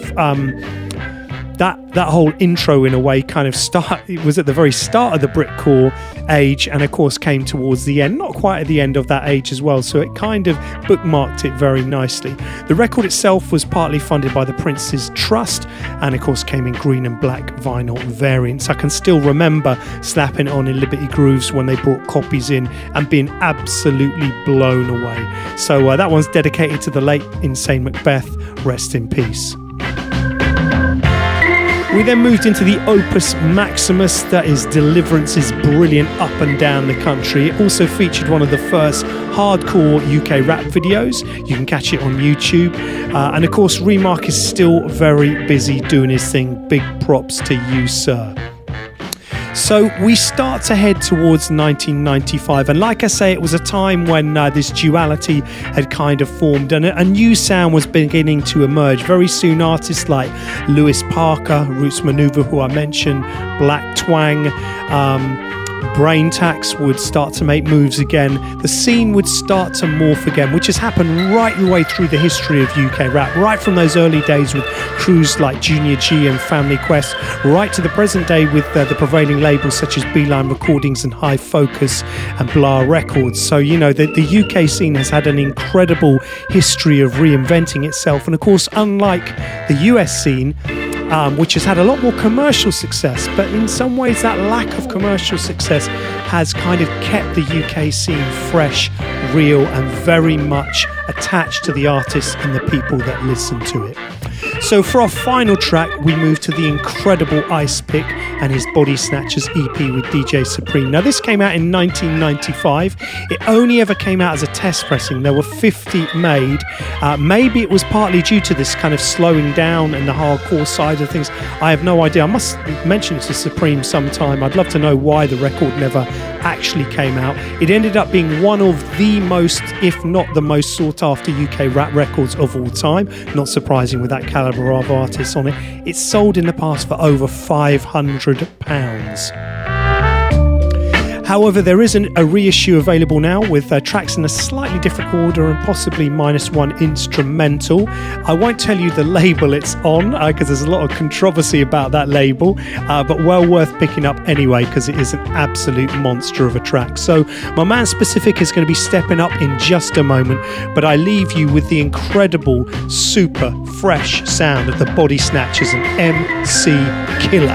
That whole intro, in a way, kind of it was at the very start of the Britcore age, and of course came towards the end, not quite at the end of that age as well, so it kind of bookmarked it very nicely. The record itself was partly funded by the Prince's Trust, and of course came in green and black vinyl variants. I can still remember slapping it on in Liberty Grooves when they brought copies in and being absolutely blown away. So that one's dedicated to the late Insane Macbeth. Rest in peace. We then moved into the Opus Maximus, that is Deliverance's brilliant Up and Down the Country. It also featured one of the first hardcore UK rap videos. You can catch it on YouTube. And of course, Remark is still very busy doing his thing. Big props to you, sir. So we start to head towards 1995, and like I say, it was a time when this duality had kind of formed and a new sound was beginning to emerge. Very soon artists like Lewis Parker, Roots Maneuver, who I mentioned, Black Twang, Brain Tax would start to make moves again. The scene would start to morph again, which has happened right the way through the history of UK rap, right from those early days with crews like Junior G and Family Quest, right to the present day with the prevailing labels such as Beeline Recordings and High Focus and Blah Records. So, you know, the UK scene has had an incredible history of reinventing itself. And of course, unlike the US scene, which has had a lot more commercial success, but in some ways that lack of commercial success has kind of kept the UK scene fresh, real, and very much attached to the artists and the people that listen to it. So for our final track, we move to the incredible Ice Pick and his Body Snatchers EP with DJ Supreme. Now, this came out in 1995. It only ever came out as a test pressing. There were 50 made. Maybe it was partly due to this kind of slowing down and the hardcore side of things. I have no idea. I must mention it to Supreme sometime. I'd love to know why the record never actually came out. It ended up being one of the most, if not the most sought after UK rap records of all time. Not surprising with that caliber of artists on it. It's sold in the past for over £500. However, there is a reissue available now with tracks in a slightly different order and possibly -1 instrumental. I won't tell you the label it's on because there's a lot of controversy about that label, but well worth picking up anyway because it is an absolute monster of a track. So my man Specific is going to be stepping up in just a moment, but I leave you with the incredible, super fresh sound of the Body Snatchers and MC Killer.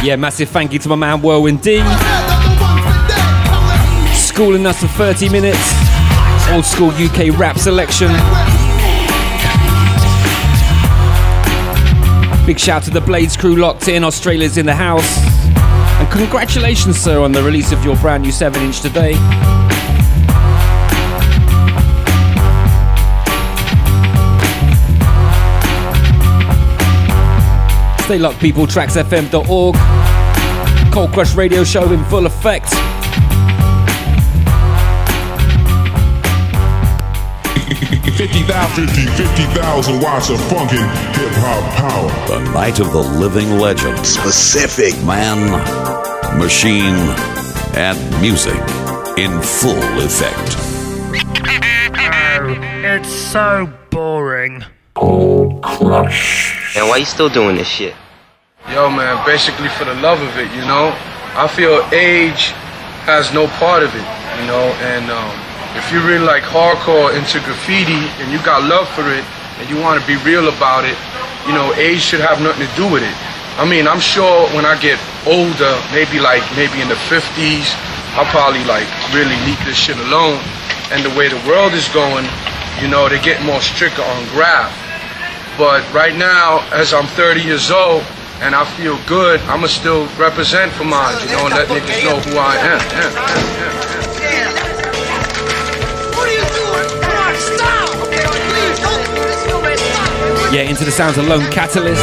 Yeah, massive thank you to my man Whirlwind D. Schooling us for 30 minutes. Old school UK rap selection. Big shout to the Blades crew locked in. Australia's in the house. And congratulations, sir, on the release of your brand new 7-inch today. Stay locked, people. TracksFM.org. Cold Crush Radio Show in full effect. $50,000 watts of funkin' hip-hop power. The night of the living legend. Specific. Man, machine, and music in full effect. Oh, it's so boring. Cold Crush. And why you still doing this shit? Yo, man, basically for the love of it, you know? I feel age has no part of it, you know? And if you're really like hardcore into graffiti and you got love for it and you want to be real about it, you know, age should have nothing to do with it. I mean, I'm sure when I get older, maybe in the 50s, I'll probably like really leave this shit alone. And the way the world is going, you know, they get more stricter on grab. But right now, as I'm 30 years old and I feel good, I'ma still represent for mine, you know, and let niggas know who I am. What are you doing? Come on, stop! Okay, please, don't do this, no man, stop! Yeah, into the sounds of Lone Catalyst.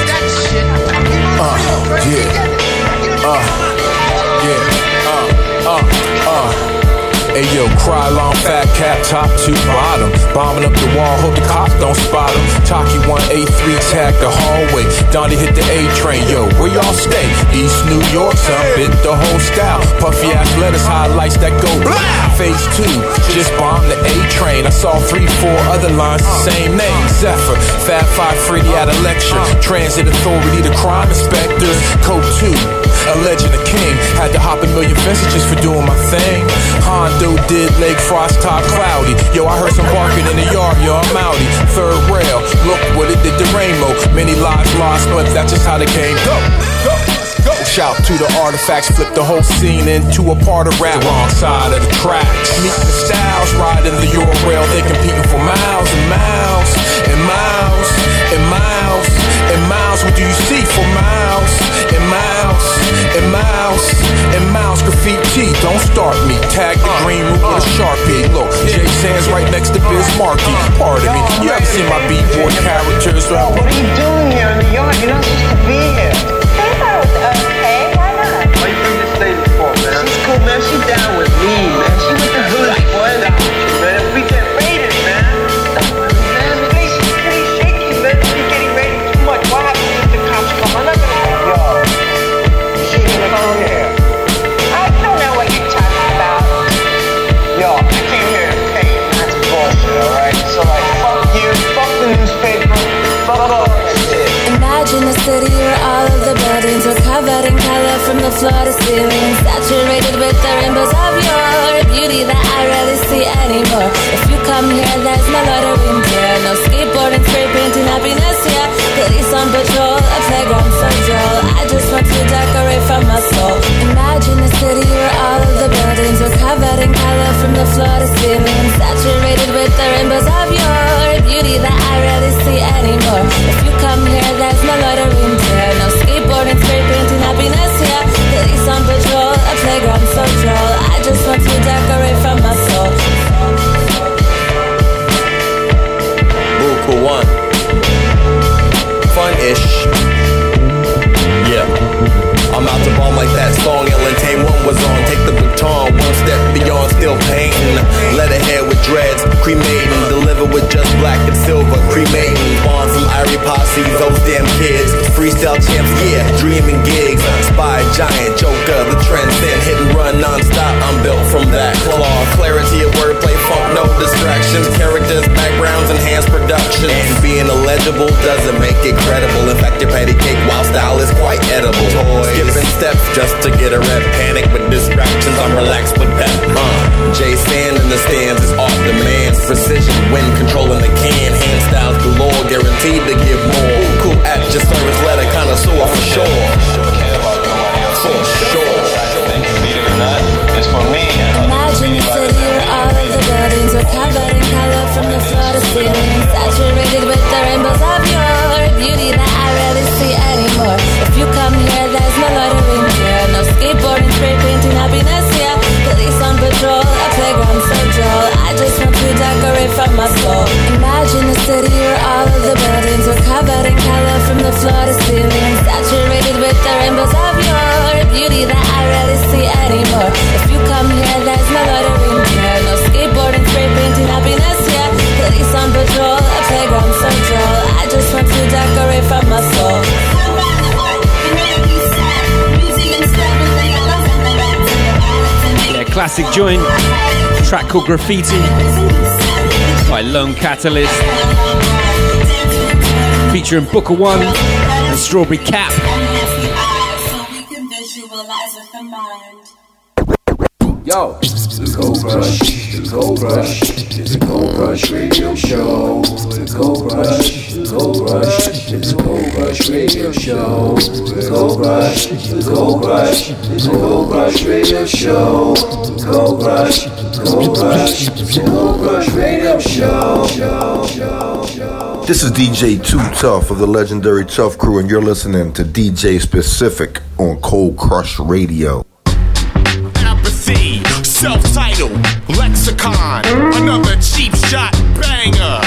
Hey yo, cry long, fat cap, top to bottom. Bombing up the wall, hope the cops don't spot him. Talkie 183 tag the hallway. Donnie hit the A train, yo, where y'all stay? East New York, son, bit the whole style. Puffy ass lettuce highlights that go blah. Phase 2, just bombed the A train. I saw 3-4 other lines, the same name. Zephyr, Fab 5 Freddy at a lecture. Transit authority, the crime inspector. Code 2, a legend, a king. Had to hop a million fences just for doing my thing. Hondo did Lake Frost top cloudy. Yo, I heard some barking in the yard, yo, I'm outie. Third rail, look what it did to Rainbow. Many lives lost, but that's just how the game go. Go. Shout to the artifacts, flip the whole scene into a part of rap. The wrong side of the tracks. Meeting the styles, riding the Euro rail. They competing for miles and miles and miles and miles and miles. What do you see for miles and miles and miles and miles? Graffiti, don't start me. Tag the green root with a Sharpie. Look, Jay Sands right next to Biz Markie. Pardon me, you ever seen my B-boy characters? What are you doing here in the yard? You're not supposed to be here. I thought it was okay. Why not? Why you bring this lady for, man? She's cool, man. She's down with me, man. She with the hoodie, boy. Man, we get raided, man. Man, the place is pretty shaky, man. We're getting raided too much. What happens if the cops come? I'm not gonna. Yo, she gonna come here. I don't know what you're talking about. Yo, I came here to pay you. That's bullshit, alright? So, like, fuck you, fuck the newspaper, fuck all that shit. Imagine a city where all of the buildings are covered in color from the floor to ceiling, saturated with the rainbows of your beauty that I rarely see anymore. If you come here, there's no loitering here, no skateboarding, spray painting, happiness here. Police on patrol, a playground so droll. I just want to decorate from my soul. Imagine a city where all of the buildings are covered in color from the floor to ceiling, saturated with the rainbows of your beauty that I rarely see anymore. If you come here, there's no loitering here, no skateboarding, spray painting, happiness here. Police on patrol, a playground so droll. I just want to decorate from my soul. Buku one. Fun-ish. Yeah. I'm out to bomb like that song Ellen Tay one was on. Take the baton, one step beyond, still painting. Letterhead with dreads, cremating. Deliver with just black and silver, cremating. Spawn from Irie Posse, those damn kids. Freestyle champs, yeah, dreaming gigs. Spy, giant, joker, the transcend. Hit and run non-stop, I'm built from that claw. Clarity of wordplay, funk, no distractions. Characters, backgrounds, enhanced production. And being illegible doesn't make it credible. In fact, your patty cake while style is quite edible. Toys. Skipping steps just to get a rep. Panic with distractions, I'm relaxed with that. Jay Sand in the stands is off demands. Precision when controlling the can. Hand styles galore, guaranteed to give more. Cool at your service, let a connoisseur for sure. city where all of the buildings were covered in color from the floor to ceiling, saturated with the rainbows of your beauty that I rarely see anymore. If you come here, there's no loitering here, no skateboarding, spray painting, happiness here. Police on patrol, a playground so droll. I just want to decorate from my soul. Yeah, classic joint. Track called Graffiti by Lone Catalyst, featuring Booker One and Strawberry Cap. Yo, the Cold Crush, the Cold Crush, it's a Cold Crush radio show. The Cold Crush, the Cold Crush, it's a Cold Crush radio show. The Cold Crush, the Cold Crush, it's a Cold Crush radio show. The Cold Crush, the Cold Crush, it's a Cold Crush radio show. This is DJ Too Tough of the legendary Tough Crew, and you're listening to DJ Specific on Cold Crush Radio. Apathy, self-titled, lexicon, another cheap shot banger.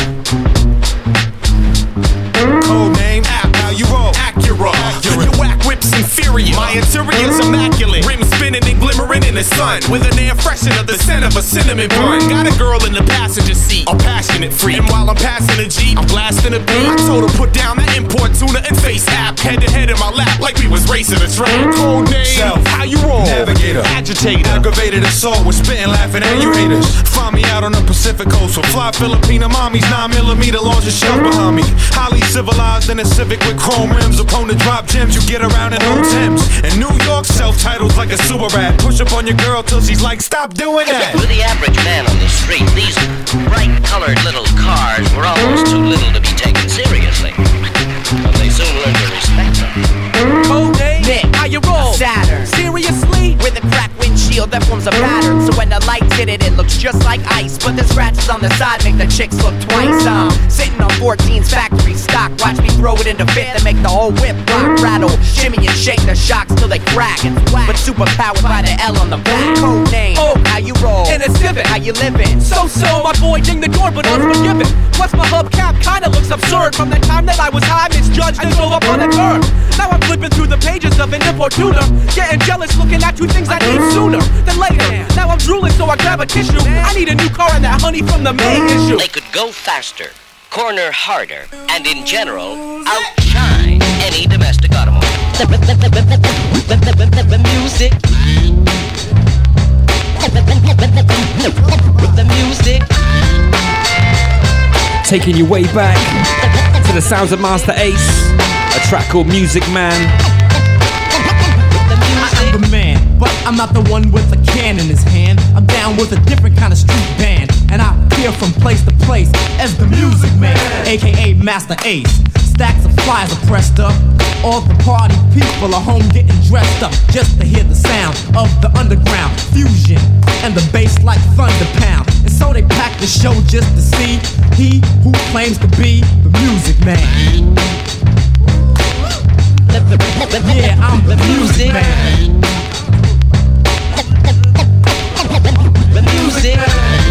Code name, app, how you roll, Acura. Your whack whip's inferior, my interior's immaculate. Rims spinning and glimmering in the sun, with an air freshen of the scent of a cinnamon bun. Got a girl in the passenger seat, a passionate freak. And while I'm passing the Jeep, I'm blasting a beat. I told her put down the import tuna and face app. Head to head in my lap like we was racing a track. Code name, self, how you roll, navigator, agitator, aggravated assault with spitting, laughing at you haters. Find me out on the Pacific coast with fly Filipina mommies, 9mm launcher shells behind me. Highly civilized in a Civic with chrome rims. Opponent drop gems, you get around in old Timbs. In New York, self-titles like a super rat. Push up on your girl till she's like, stop doing that. For the average man on the street, these bright-colored little cars were almost too little to be taken seriously. But they soon learned to respect them. Code name, Nick, how you roll? Saturn. Seriously? With a cracked windshield that forms a pattern. So when the lights hit it, it looks just like ice. But the scratches on the side make the chicks look twice. Sitting on 14's factory stock. Watch me throw it into fifth and make the whole whip rock, rattle, shimmy and shake the shocks till they crack. But super powered by the L on the back. Code name, oh, how you roll? In a Civic, how you living? So, my boy ding the door, but unforgiven. Plus my hubcap kinda looks absurd. From the time that I was high, misjudged and drove up on a curb. Now I'm flipping through the pages of an importuner, getting jealous, looking at two things I need sooner than later. Now I'm drooling, so I grab a tissue. I need a new car and that honey from the main issue. They could go faster, corner harder, and in general, outshine any domestic automobile. The music. The music. Taking you way back to the sounds of Master Ace, a track called Music Man. I am the man, but I'm not the one with a can in his hand. I'm down with a different kind of street band, and I appear from place to place as the Music Man, aka Master Ace. Stacks of flyers are pressed up. All the party people are home getting dressed up just to hear the sound of the underground fusion and the bass like thunder pound. And so they pack the show just to see he who claims to be the Music Man. Yeah, I'm the Music Man. The music.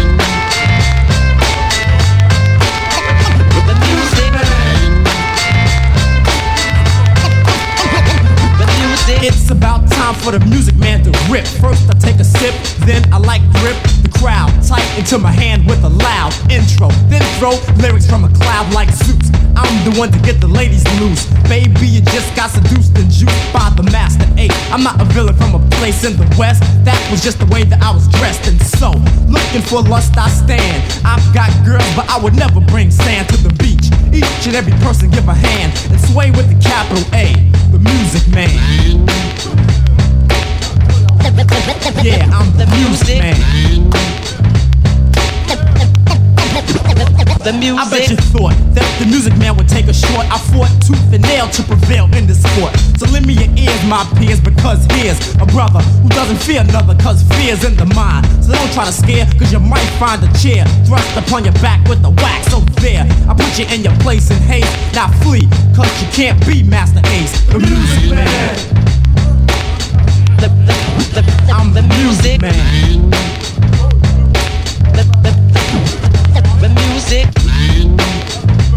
It's about time for the Music Man to rip. First I take a sip, then I like grip the crowd tight into my hand with a loud intro. Then throw lyrics from a cloud like Zeus. I'm the one to get the ladies loose. Baby, you just got seduced and juiced by the Master Ace. I'm not a villain from a place in the West. That was just the way that I was dressed. And so, looking for lust I stand. I've got girls, but I would never bring sand to the beach. Each and every person give a hand and sway with the capital A, the Music Man. Yeah, I'm the Music Man. The music. I bet you thought that the Music Man would take a short. I fought tooth and nail to prevail in this sport. So lend me your ears, my peers, because here's a brother who doesn't fear another, cause fear's in the mind. So don't try to scare, cause you might find a chair thrust upon your back with the wax. So there, I put you in your place in haste. Now flee, cause you can't be Master Ace, the Music Man. I'm the Music Man. The music.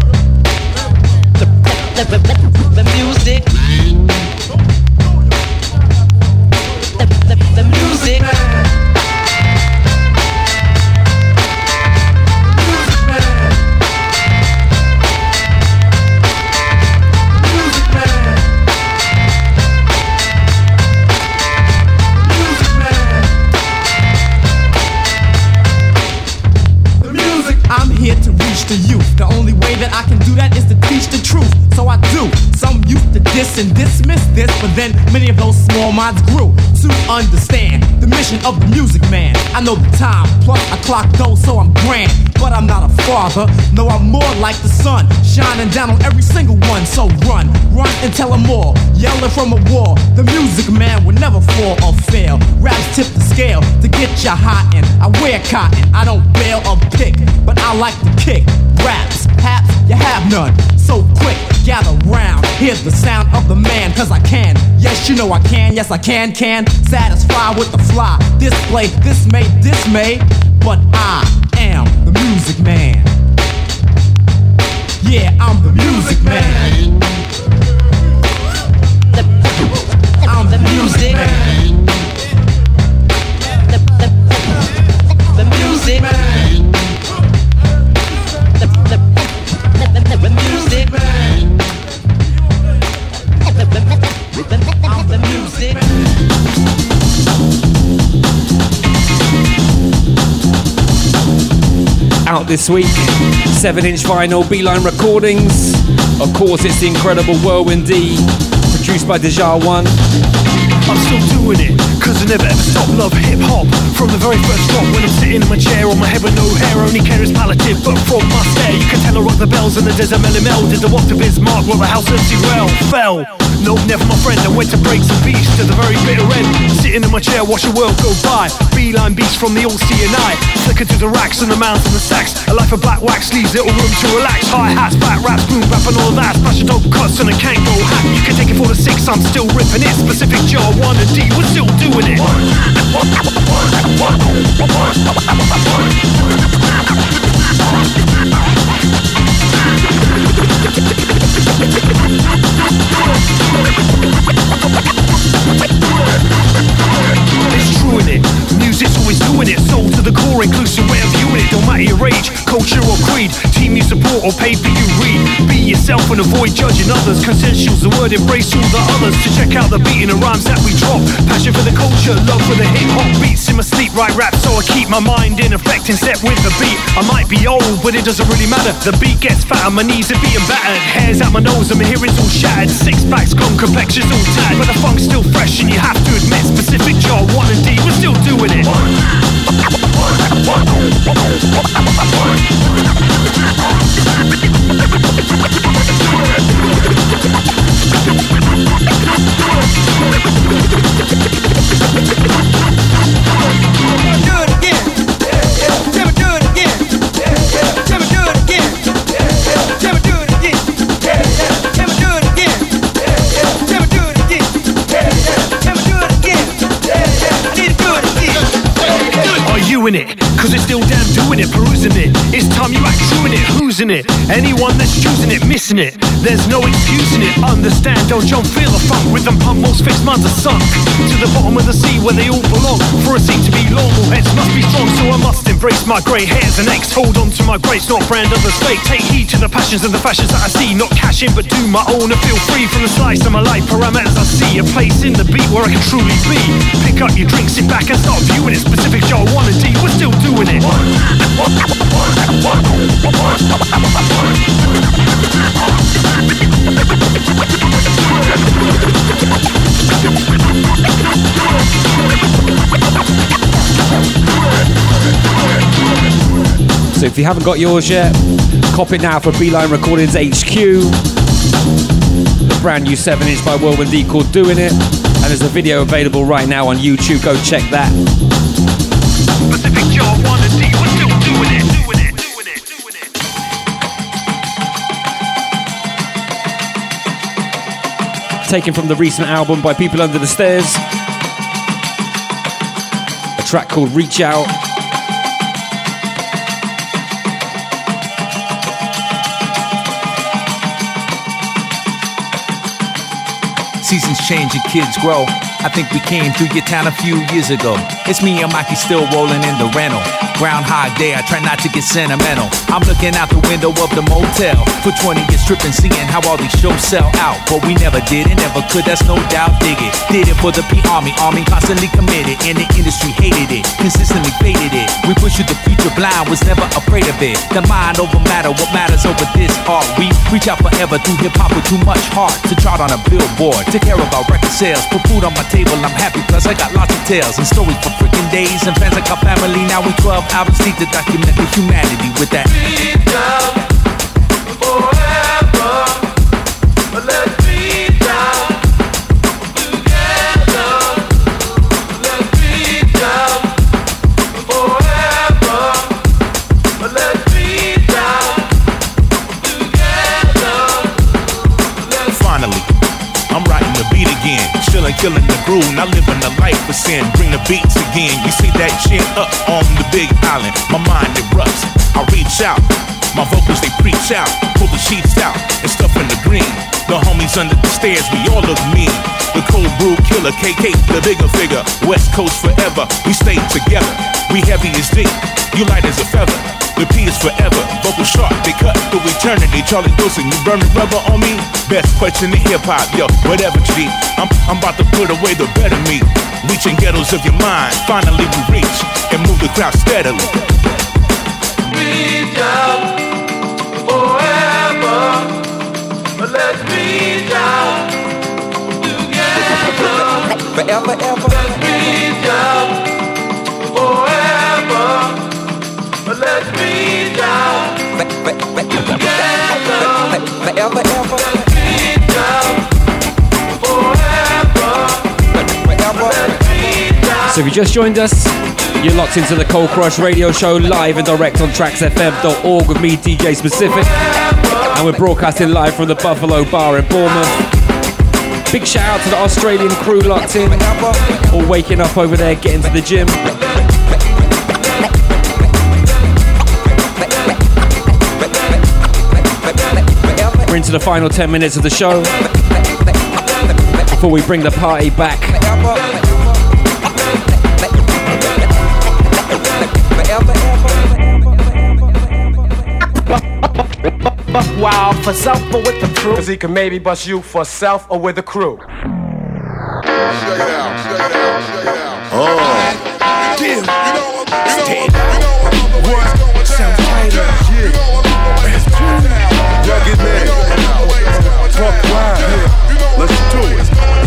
the youth. The only way that I can do that is to teach the truth. So I do. Some used to diss and dismiss this, but then many of those small minds grew to understand the mission of the music man. I know the time, plus I clock those, so I'm grand. But I'm not a father, no, I'm more like the sun, shining down on every single one. So run and tell them all, yelling from a wall. The music man will never fall or fail. Raps tip the scale to get you hot, and I wear cotton. I don't bail or pick, but I like to kick. Raps, haps, you have none. So quick, gather round. Hear the sound of the man, cause I can. Yes, you know I can. Yes, I can. Satisfy with the fly. Display, dismay, but I am the music man. Yeah, I'm the music man. I'm the music man. The music man. The music man. I'm the music man. Out this week, 7-inch vinyl, Beeline Recordings. Of course, it's the incredible Whirlwind D, produced by Deja One. I'm still doing it, cause I never ever stop. Love hip-hop from the very first drop. When I'm sitting in my chair on my head with no hair, only care is palliative, but from my stare you can tell I rock the bells and the desert Mel. Did the walk to Bismarck while the house empty well fell. Nope, never my friend, I went to break some beats to the very bitter end. Sitting in my chair, watch the world go by. Beeline beats from the old C&I, flicking through the racks and the mounds and the stacks. A life of black wax leaves little room to relax. Hi-hats, back raps, boom bap and all that. Smash a dope cuts and I can't go hack. You can take it for the 6, I'm still ripping it. Specific jar 1 and D, we're still doing it. It's true in it, music's always doing it. Soul to the core, inclusive way of viewing it. Don't matter your age, culture or creed, team you support or paper you read. Be yourself and avoid judging others. Consensual's the word, embrace all the others. To check out the beat and the rhymes that we drop. Passion for the culture, love for the hip-hop beats. In my sleep, write rap, so I keep my mind in effect and step with the beat. I might be old, but it doesn't really matter. The beat gets fatter, my knees are being battered. Hairs out my nose and my hearing's all shattered. 6 packs gone, complexion's all tattered. But the funk's still fresh and you have to admit, specific jar 1 and D, we're still doing it. In it, cause it's still damn doing it, perusing it. It's time you act true in it, who's in it? Anyone that's choosing it, missing it. There's no excusing it, understand, don't jump, feel the funk. Rhythm pump, most fixed minds are sunk to the bottom of the sea where they all belong. For a seat to be long, all heads must be strong. So I must embrace my grey hairs and aches. Hold on to my grace, not brand others fake. Take heed to the passions and the fashions that I see. Not cash in, but do my own and feel free from the slice of my life. Parameters I see, a place in the beat where I can truly be. Pick up your drink, sit back and start viewing it. Specific jar 1 and D, we're still doing it. So if you haven't got yours yet, cop it now for Beeline Recordings HQ. The brand new 7-inch by Whirlwind D called Doing It. And there's a video available right now on YouTube, go check that. Specific jar 1 and D, we're still doing it. Taken from the recent album by People Under the Stairs. A track called Reach Out. Seasons change and kids grow. I think we came through your town a few years ago. It's me and Mikey still rolling in the rental. Groundhog Day, I try not to get sentimental. I'm looking out the window of the motel for 20 years tripping, seeing how all these shows sell out. But we never did it, never could, that's no doubt, dig it. Did it for the P-Army, Army constantly committed. And the industry hated it, consistently faded it. We pushed the future blind, was never afraid of it. The mind over matter, what matters over this art. We reach out forever through hip-hop with too much heart. To chart on a billboard, to care about record sales. Put food on my table, I'm happy plus I got lots of tales and stories for freaking days. And fans like our family, now we 12 albums deep to document the humanity with that. Down forever, but let's be down together. Let's be down forever, but let's be down together. Finally, I'm writing the beat again, chillin', killing the groove, not living the life of sin. Bring the beats again, you see that chin up on the big island. My mind erupts, I reach out, my vocals they preach out, pull the sheets out and stuff in the green. The homies under the stairs, we all look mean. The cold brew killer, KK, the bigger figure. West Coast forever, we stay together. We heavy as deep, you light as a feather. The P is forever, vocal sharp, they cut through eternity. Charlie Wilson, you burning rubber on me? Best question in hip-hop, yo, whatever, G. I'm about to put away the better me. Reaching ghettos of your mind, finally we reach and move the crowd steadily. Be down forever, but let's be down together. Forever, ever. Let's be down forever, but let's be down together. Forever, ever. Let's be down forever, let's be down. So if you just joined us, you're locked into the Cold Crush Radio Show live and direct on traxfm.org with me, DJ Specific. And we're broadcasting live from the Buffalo Bar in Bournemouth. Big shout out to the Australian crew locked in, all waking up over there, getting to the gym. We're into the final 10 minutes of the show before we bring the party back. Wow, for self or with the crew? Cause he can maybe bust you for self or with the crew. Check it out, check it out, check it out. Oh. Damn, you know what? Sound tighter, yeah. Rugged man, talk wild, let's do it.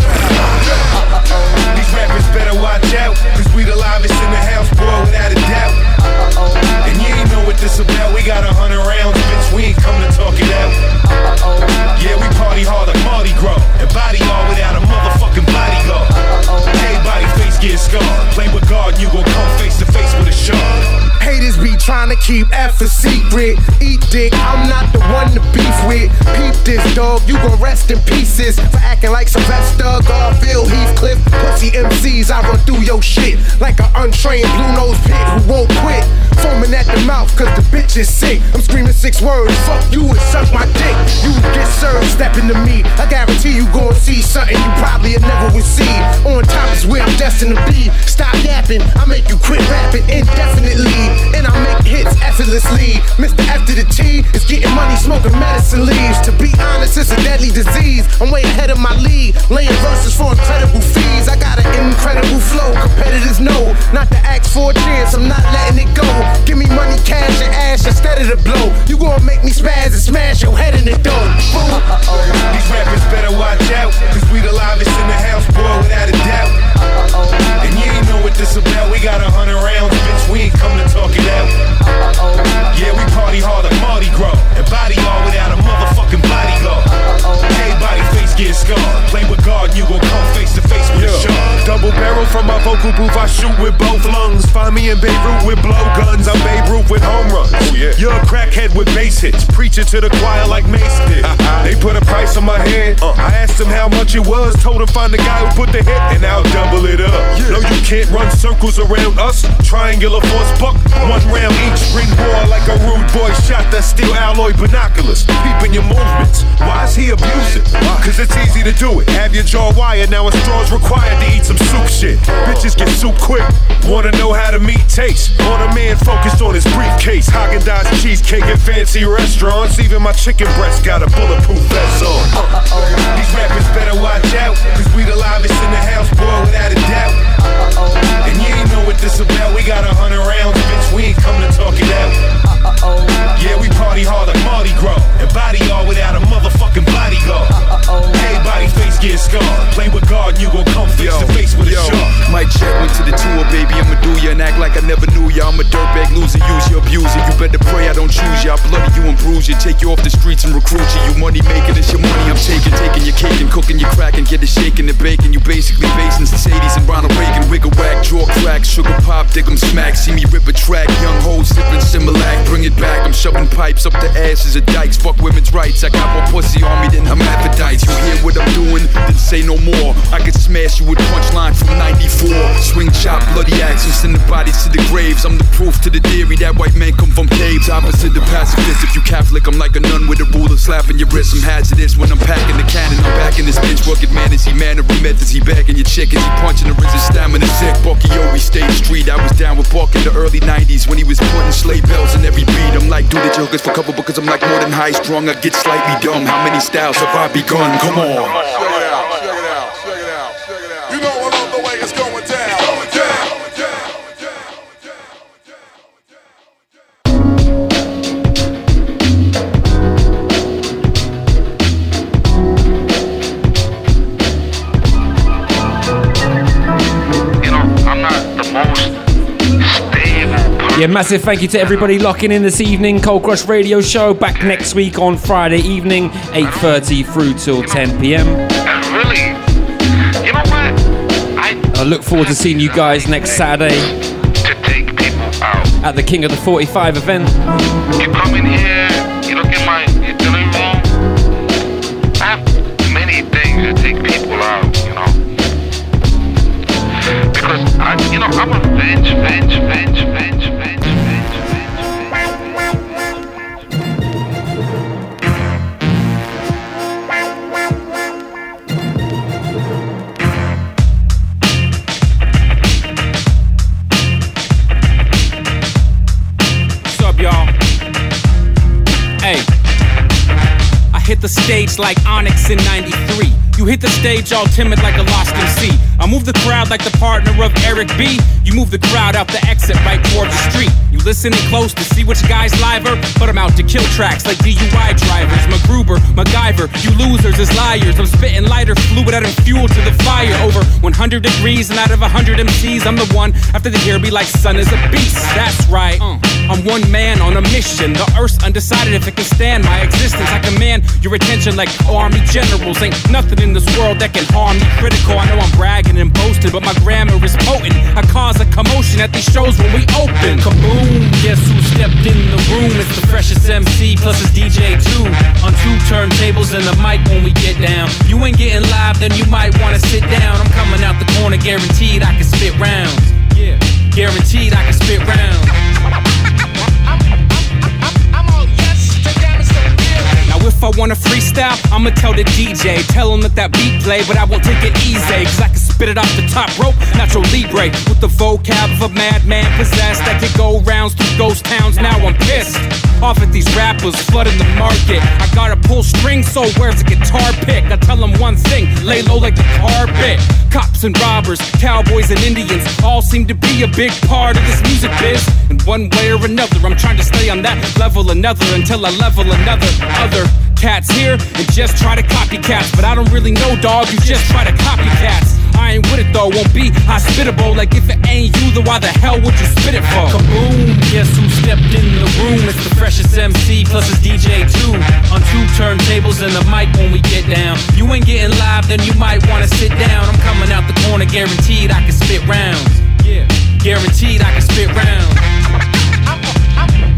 These rappers better watch out, cause we the livest in the house, boy, without a doubt. And you ain't know what this about, we got 100 rounds, bitch, we ain't come to talk it out. Yeah, we party hard like Mardi Gras, and body all without a motherfucking bodyguard. Everybody face getting scarred, play with God, and you gon' come face to face with a shark. Haters be trying to keep F a secret. Eat dick, I'm not the one to beef with. Peep this, dog, you gon' rest in pieces for acting like Sylvester, Garfield, Heathcliff. Pussy MCs, I run through your shit like an untrained blue-nosed pig who won't quit. Foaming at the mouth cause the bitch is sick. I'm screaming 6 words, fuck you and suck my dick. You get served, stepping to me. I guarantee you gon' see something you probably never would see. On top is where I'm destined to be. Stop yapping, I make you quit rapping indefinitely. And I make hits effortlessly. Mr. F to the T is getting money, smoking medicine leaves. To be honest, it's a deadly disease. I'm way ahead of my league, laying verses for incredible fees. I got an incredible flow, competitors know not to ask for a chance, I'm not letting it go. Give me money, cash, and ash instead of the blow. You gon' make me spaz and smash your head in the door. These rappers better watch out, cause we the livest in the house, boy, without a doubt. And you ain't know what this about, we got 100 rounds, bitch, we ain't come to talk it out. Yeah, we party hard like Mardi Gras, and body all without a motherfucking bodyguard. Everybody face getting scarred, play with God, you gon' come face to face with a shark. Double barrel from my vocal booth, I shoot with both lungs. Find me in Beirut with blowguns, I'm Babe Ruth with with home runs. You're a crackhead with bass hits, preaching to the choir like Mace did. They put a price on my head. I asked them how much it was, told them find the guy who put the hit, and I'll double it up. No, you can't run circles around us. Triangular force buck, one round each. Ring ball like a rude boy shot that steel alloy binoculars. Peeping your movements. Why is he abusive? Cause it's easy to do it. Have your jaw wired, now a straw's required to eat some soup shit. Bitches get soup quick. Wanna know how the meat tastes? On a man focused on his briefcase. Haagen-Dazs cheesecake at fancy restaurants. Even my chicken breast got a bulletproof vest on. These rappers better watch out, cause we the livest in the house, boy, without a doubt. And you ain't know what this about. We got 100 rounds, bitch, we ain't come to talk it out. Yeah, we party hard like Mardi Gras, and body all without a motherfucking bodyguard. Everybody face getting scarred. Play with God and you gon' come face to face with a shark. Mic check, went to the tour, baby, I'ma do ya and act like I never knew ya. I'm a dirtbag loser, use ya, abuse ya. You better pray I don't choose ya. I bloody you and bruise ya, take you off the streets and recruit ya. You money making, it's your money I'm taking your cake and cooking your crack and get it shaking and baking. You basically basing Mercedes and Ronald Reagan. Wiggle whack, jaw crack, sugar pop, dig 'em smack. See me rip a track, young hoes sipping Similac. Bring it back, I'm shoving pipes up the asses of dykes. Fuck women's rights, I got more pussy on me than hermaphrodites. You hear what I'm doing, then say no more. I could smash you with punchline from 94. Swing chop, bloody axes, send the bodies to the graves. I'm the proof to the theory that white men come from caves. Opposite the pacifist, if you Catholic, I'm like a nun with a ruler slapping your wrist. I'm hazardous when I'm packing the cannon. I'm back in this bitch, rugged man, is he man or met? Is he bagging your chick? Is he punching or is his stamina sick? Bucky always stayed street. I was down with Buck in the early 90s when he was putting sleigh bells in every beat. I'm like, do the jokers for cover because I'm like more than high strung. I get slightly dumb. How many styles have I begun? Come on. Check it out, check it out, check it out, check it out. You know I love the way it's going down. It's going down. Yeah, massive thank you to everybody locking in this evening. Cold Crush Radio Show back next week on Friday evening, 8:30 through till 10 p.m. Really, you know what? I look forward to seeing you guys next Saturday To take people out. at the King of the 45 event. You come in here, you look in my living room. I have many things to take people out, you know. Because I'm a venge. What's up, y'all? Hey, I hit the stage like Onyx in 93. You hit the stage all timid like a lost MC. I move the crowd like the partner of Eric B. You move the crowd out the exit right towards the street. You listening close to see which guy's liver, but I'm out to kill tracks like DUI drivers. MacGruber, MacGyver, you losers is liars. I'm spitting lighter fluid, adding fuel to the fire. Over 100 degrees and out of 100 MCs, I'm the one after the year be like son is a beast. That's right, I'm one man on a mission. The earth's undecided if it can stand my existence. I command your attention like army generals. Ain't nothing in this world that can harm me. Critical, I know I'm bragging and boasting, but my grammar is potent. I cause a commotion at these shows when we open. Kaboom, guess who stepped in the room? It's the freshest MC plus his DJ too. On 2 turntables and a mic when we get down. You ain't getting live, then you might wanna sit down. I'm coming out the corner, guaranteed I can spit rounds. Yeah, guaranteed I can spit rounds. If I wanna freestyle, I'ma tell the DJ. Tell him that beat play, but I won't take it easy. Cause I can spit it off the top rope, Nacho Libre. With the vocab of a madman possessed that could go rounds through ghost towns. Now I'm pissed off at these rappers flooding the market. I gotta pull strings, so where's the guitar pick? I tell them one thing, lay low like the carpet. Cops and robbers, cowboys and Indians all seem to be a big part of this music biz. In one way or another, I'm trying to stay on that level another until I level another. Other cats here and just try to copycats, but I don't really know, dog, you just try to copycats. I ain't with it though, won't be hospitable. Like if it ain't you, then why the hell would you spit it for? Kaboom, guess who stepped in the room? It's the freshest MC plus his DJ too. On 2 turntables and a mic when we get down. You ain't getting live, then you might wanna sit down. I'm coming out the corner, guaranteed I can spit rounds. Yeah, guaranteed I can spit rounds.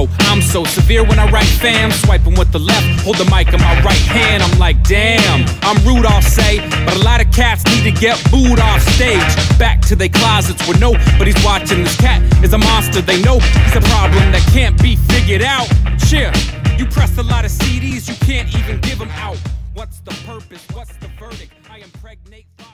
Yo, I'm so severe when I write fam. Swiping with the left, hold the mic in my right hand. I'm like, damn, I'm rude, I'll say, but a lot of cats need to get booed off stage. Back to their closets where nobody's watching. This cat is a monster, they know he's a problem that can't be figured out. Cheer, you press a lot of CDs, you can't even give them out. What's the purpose? What's the verdict? I impregnate.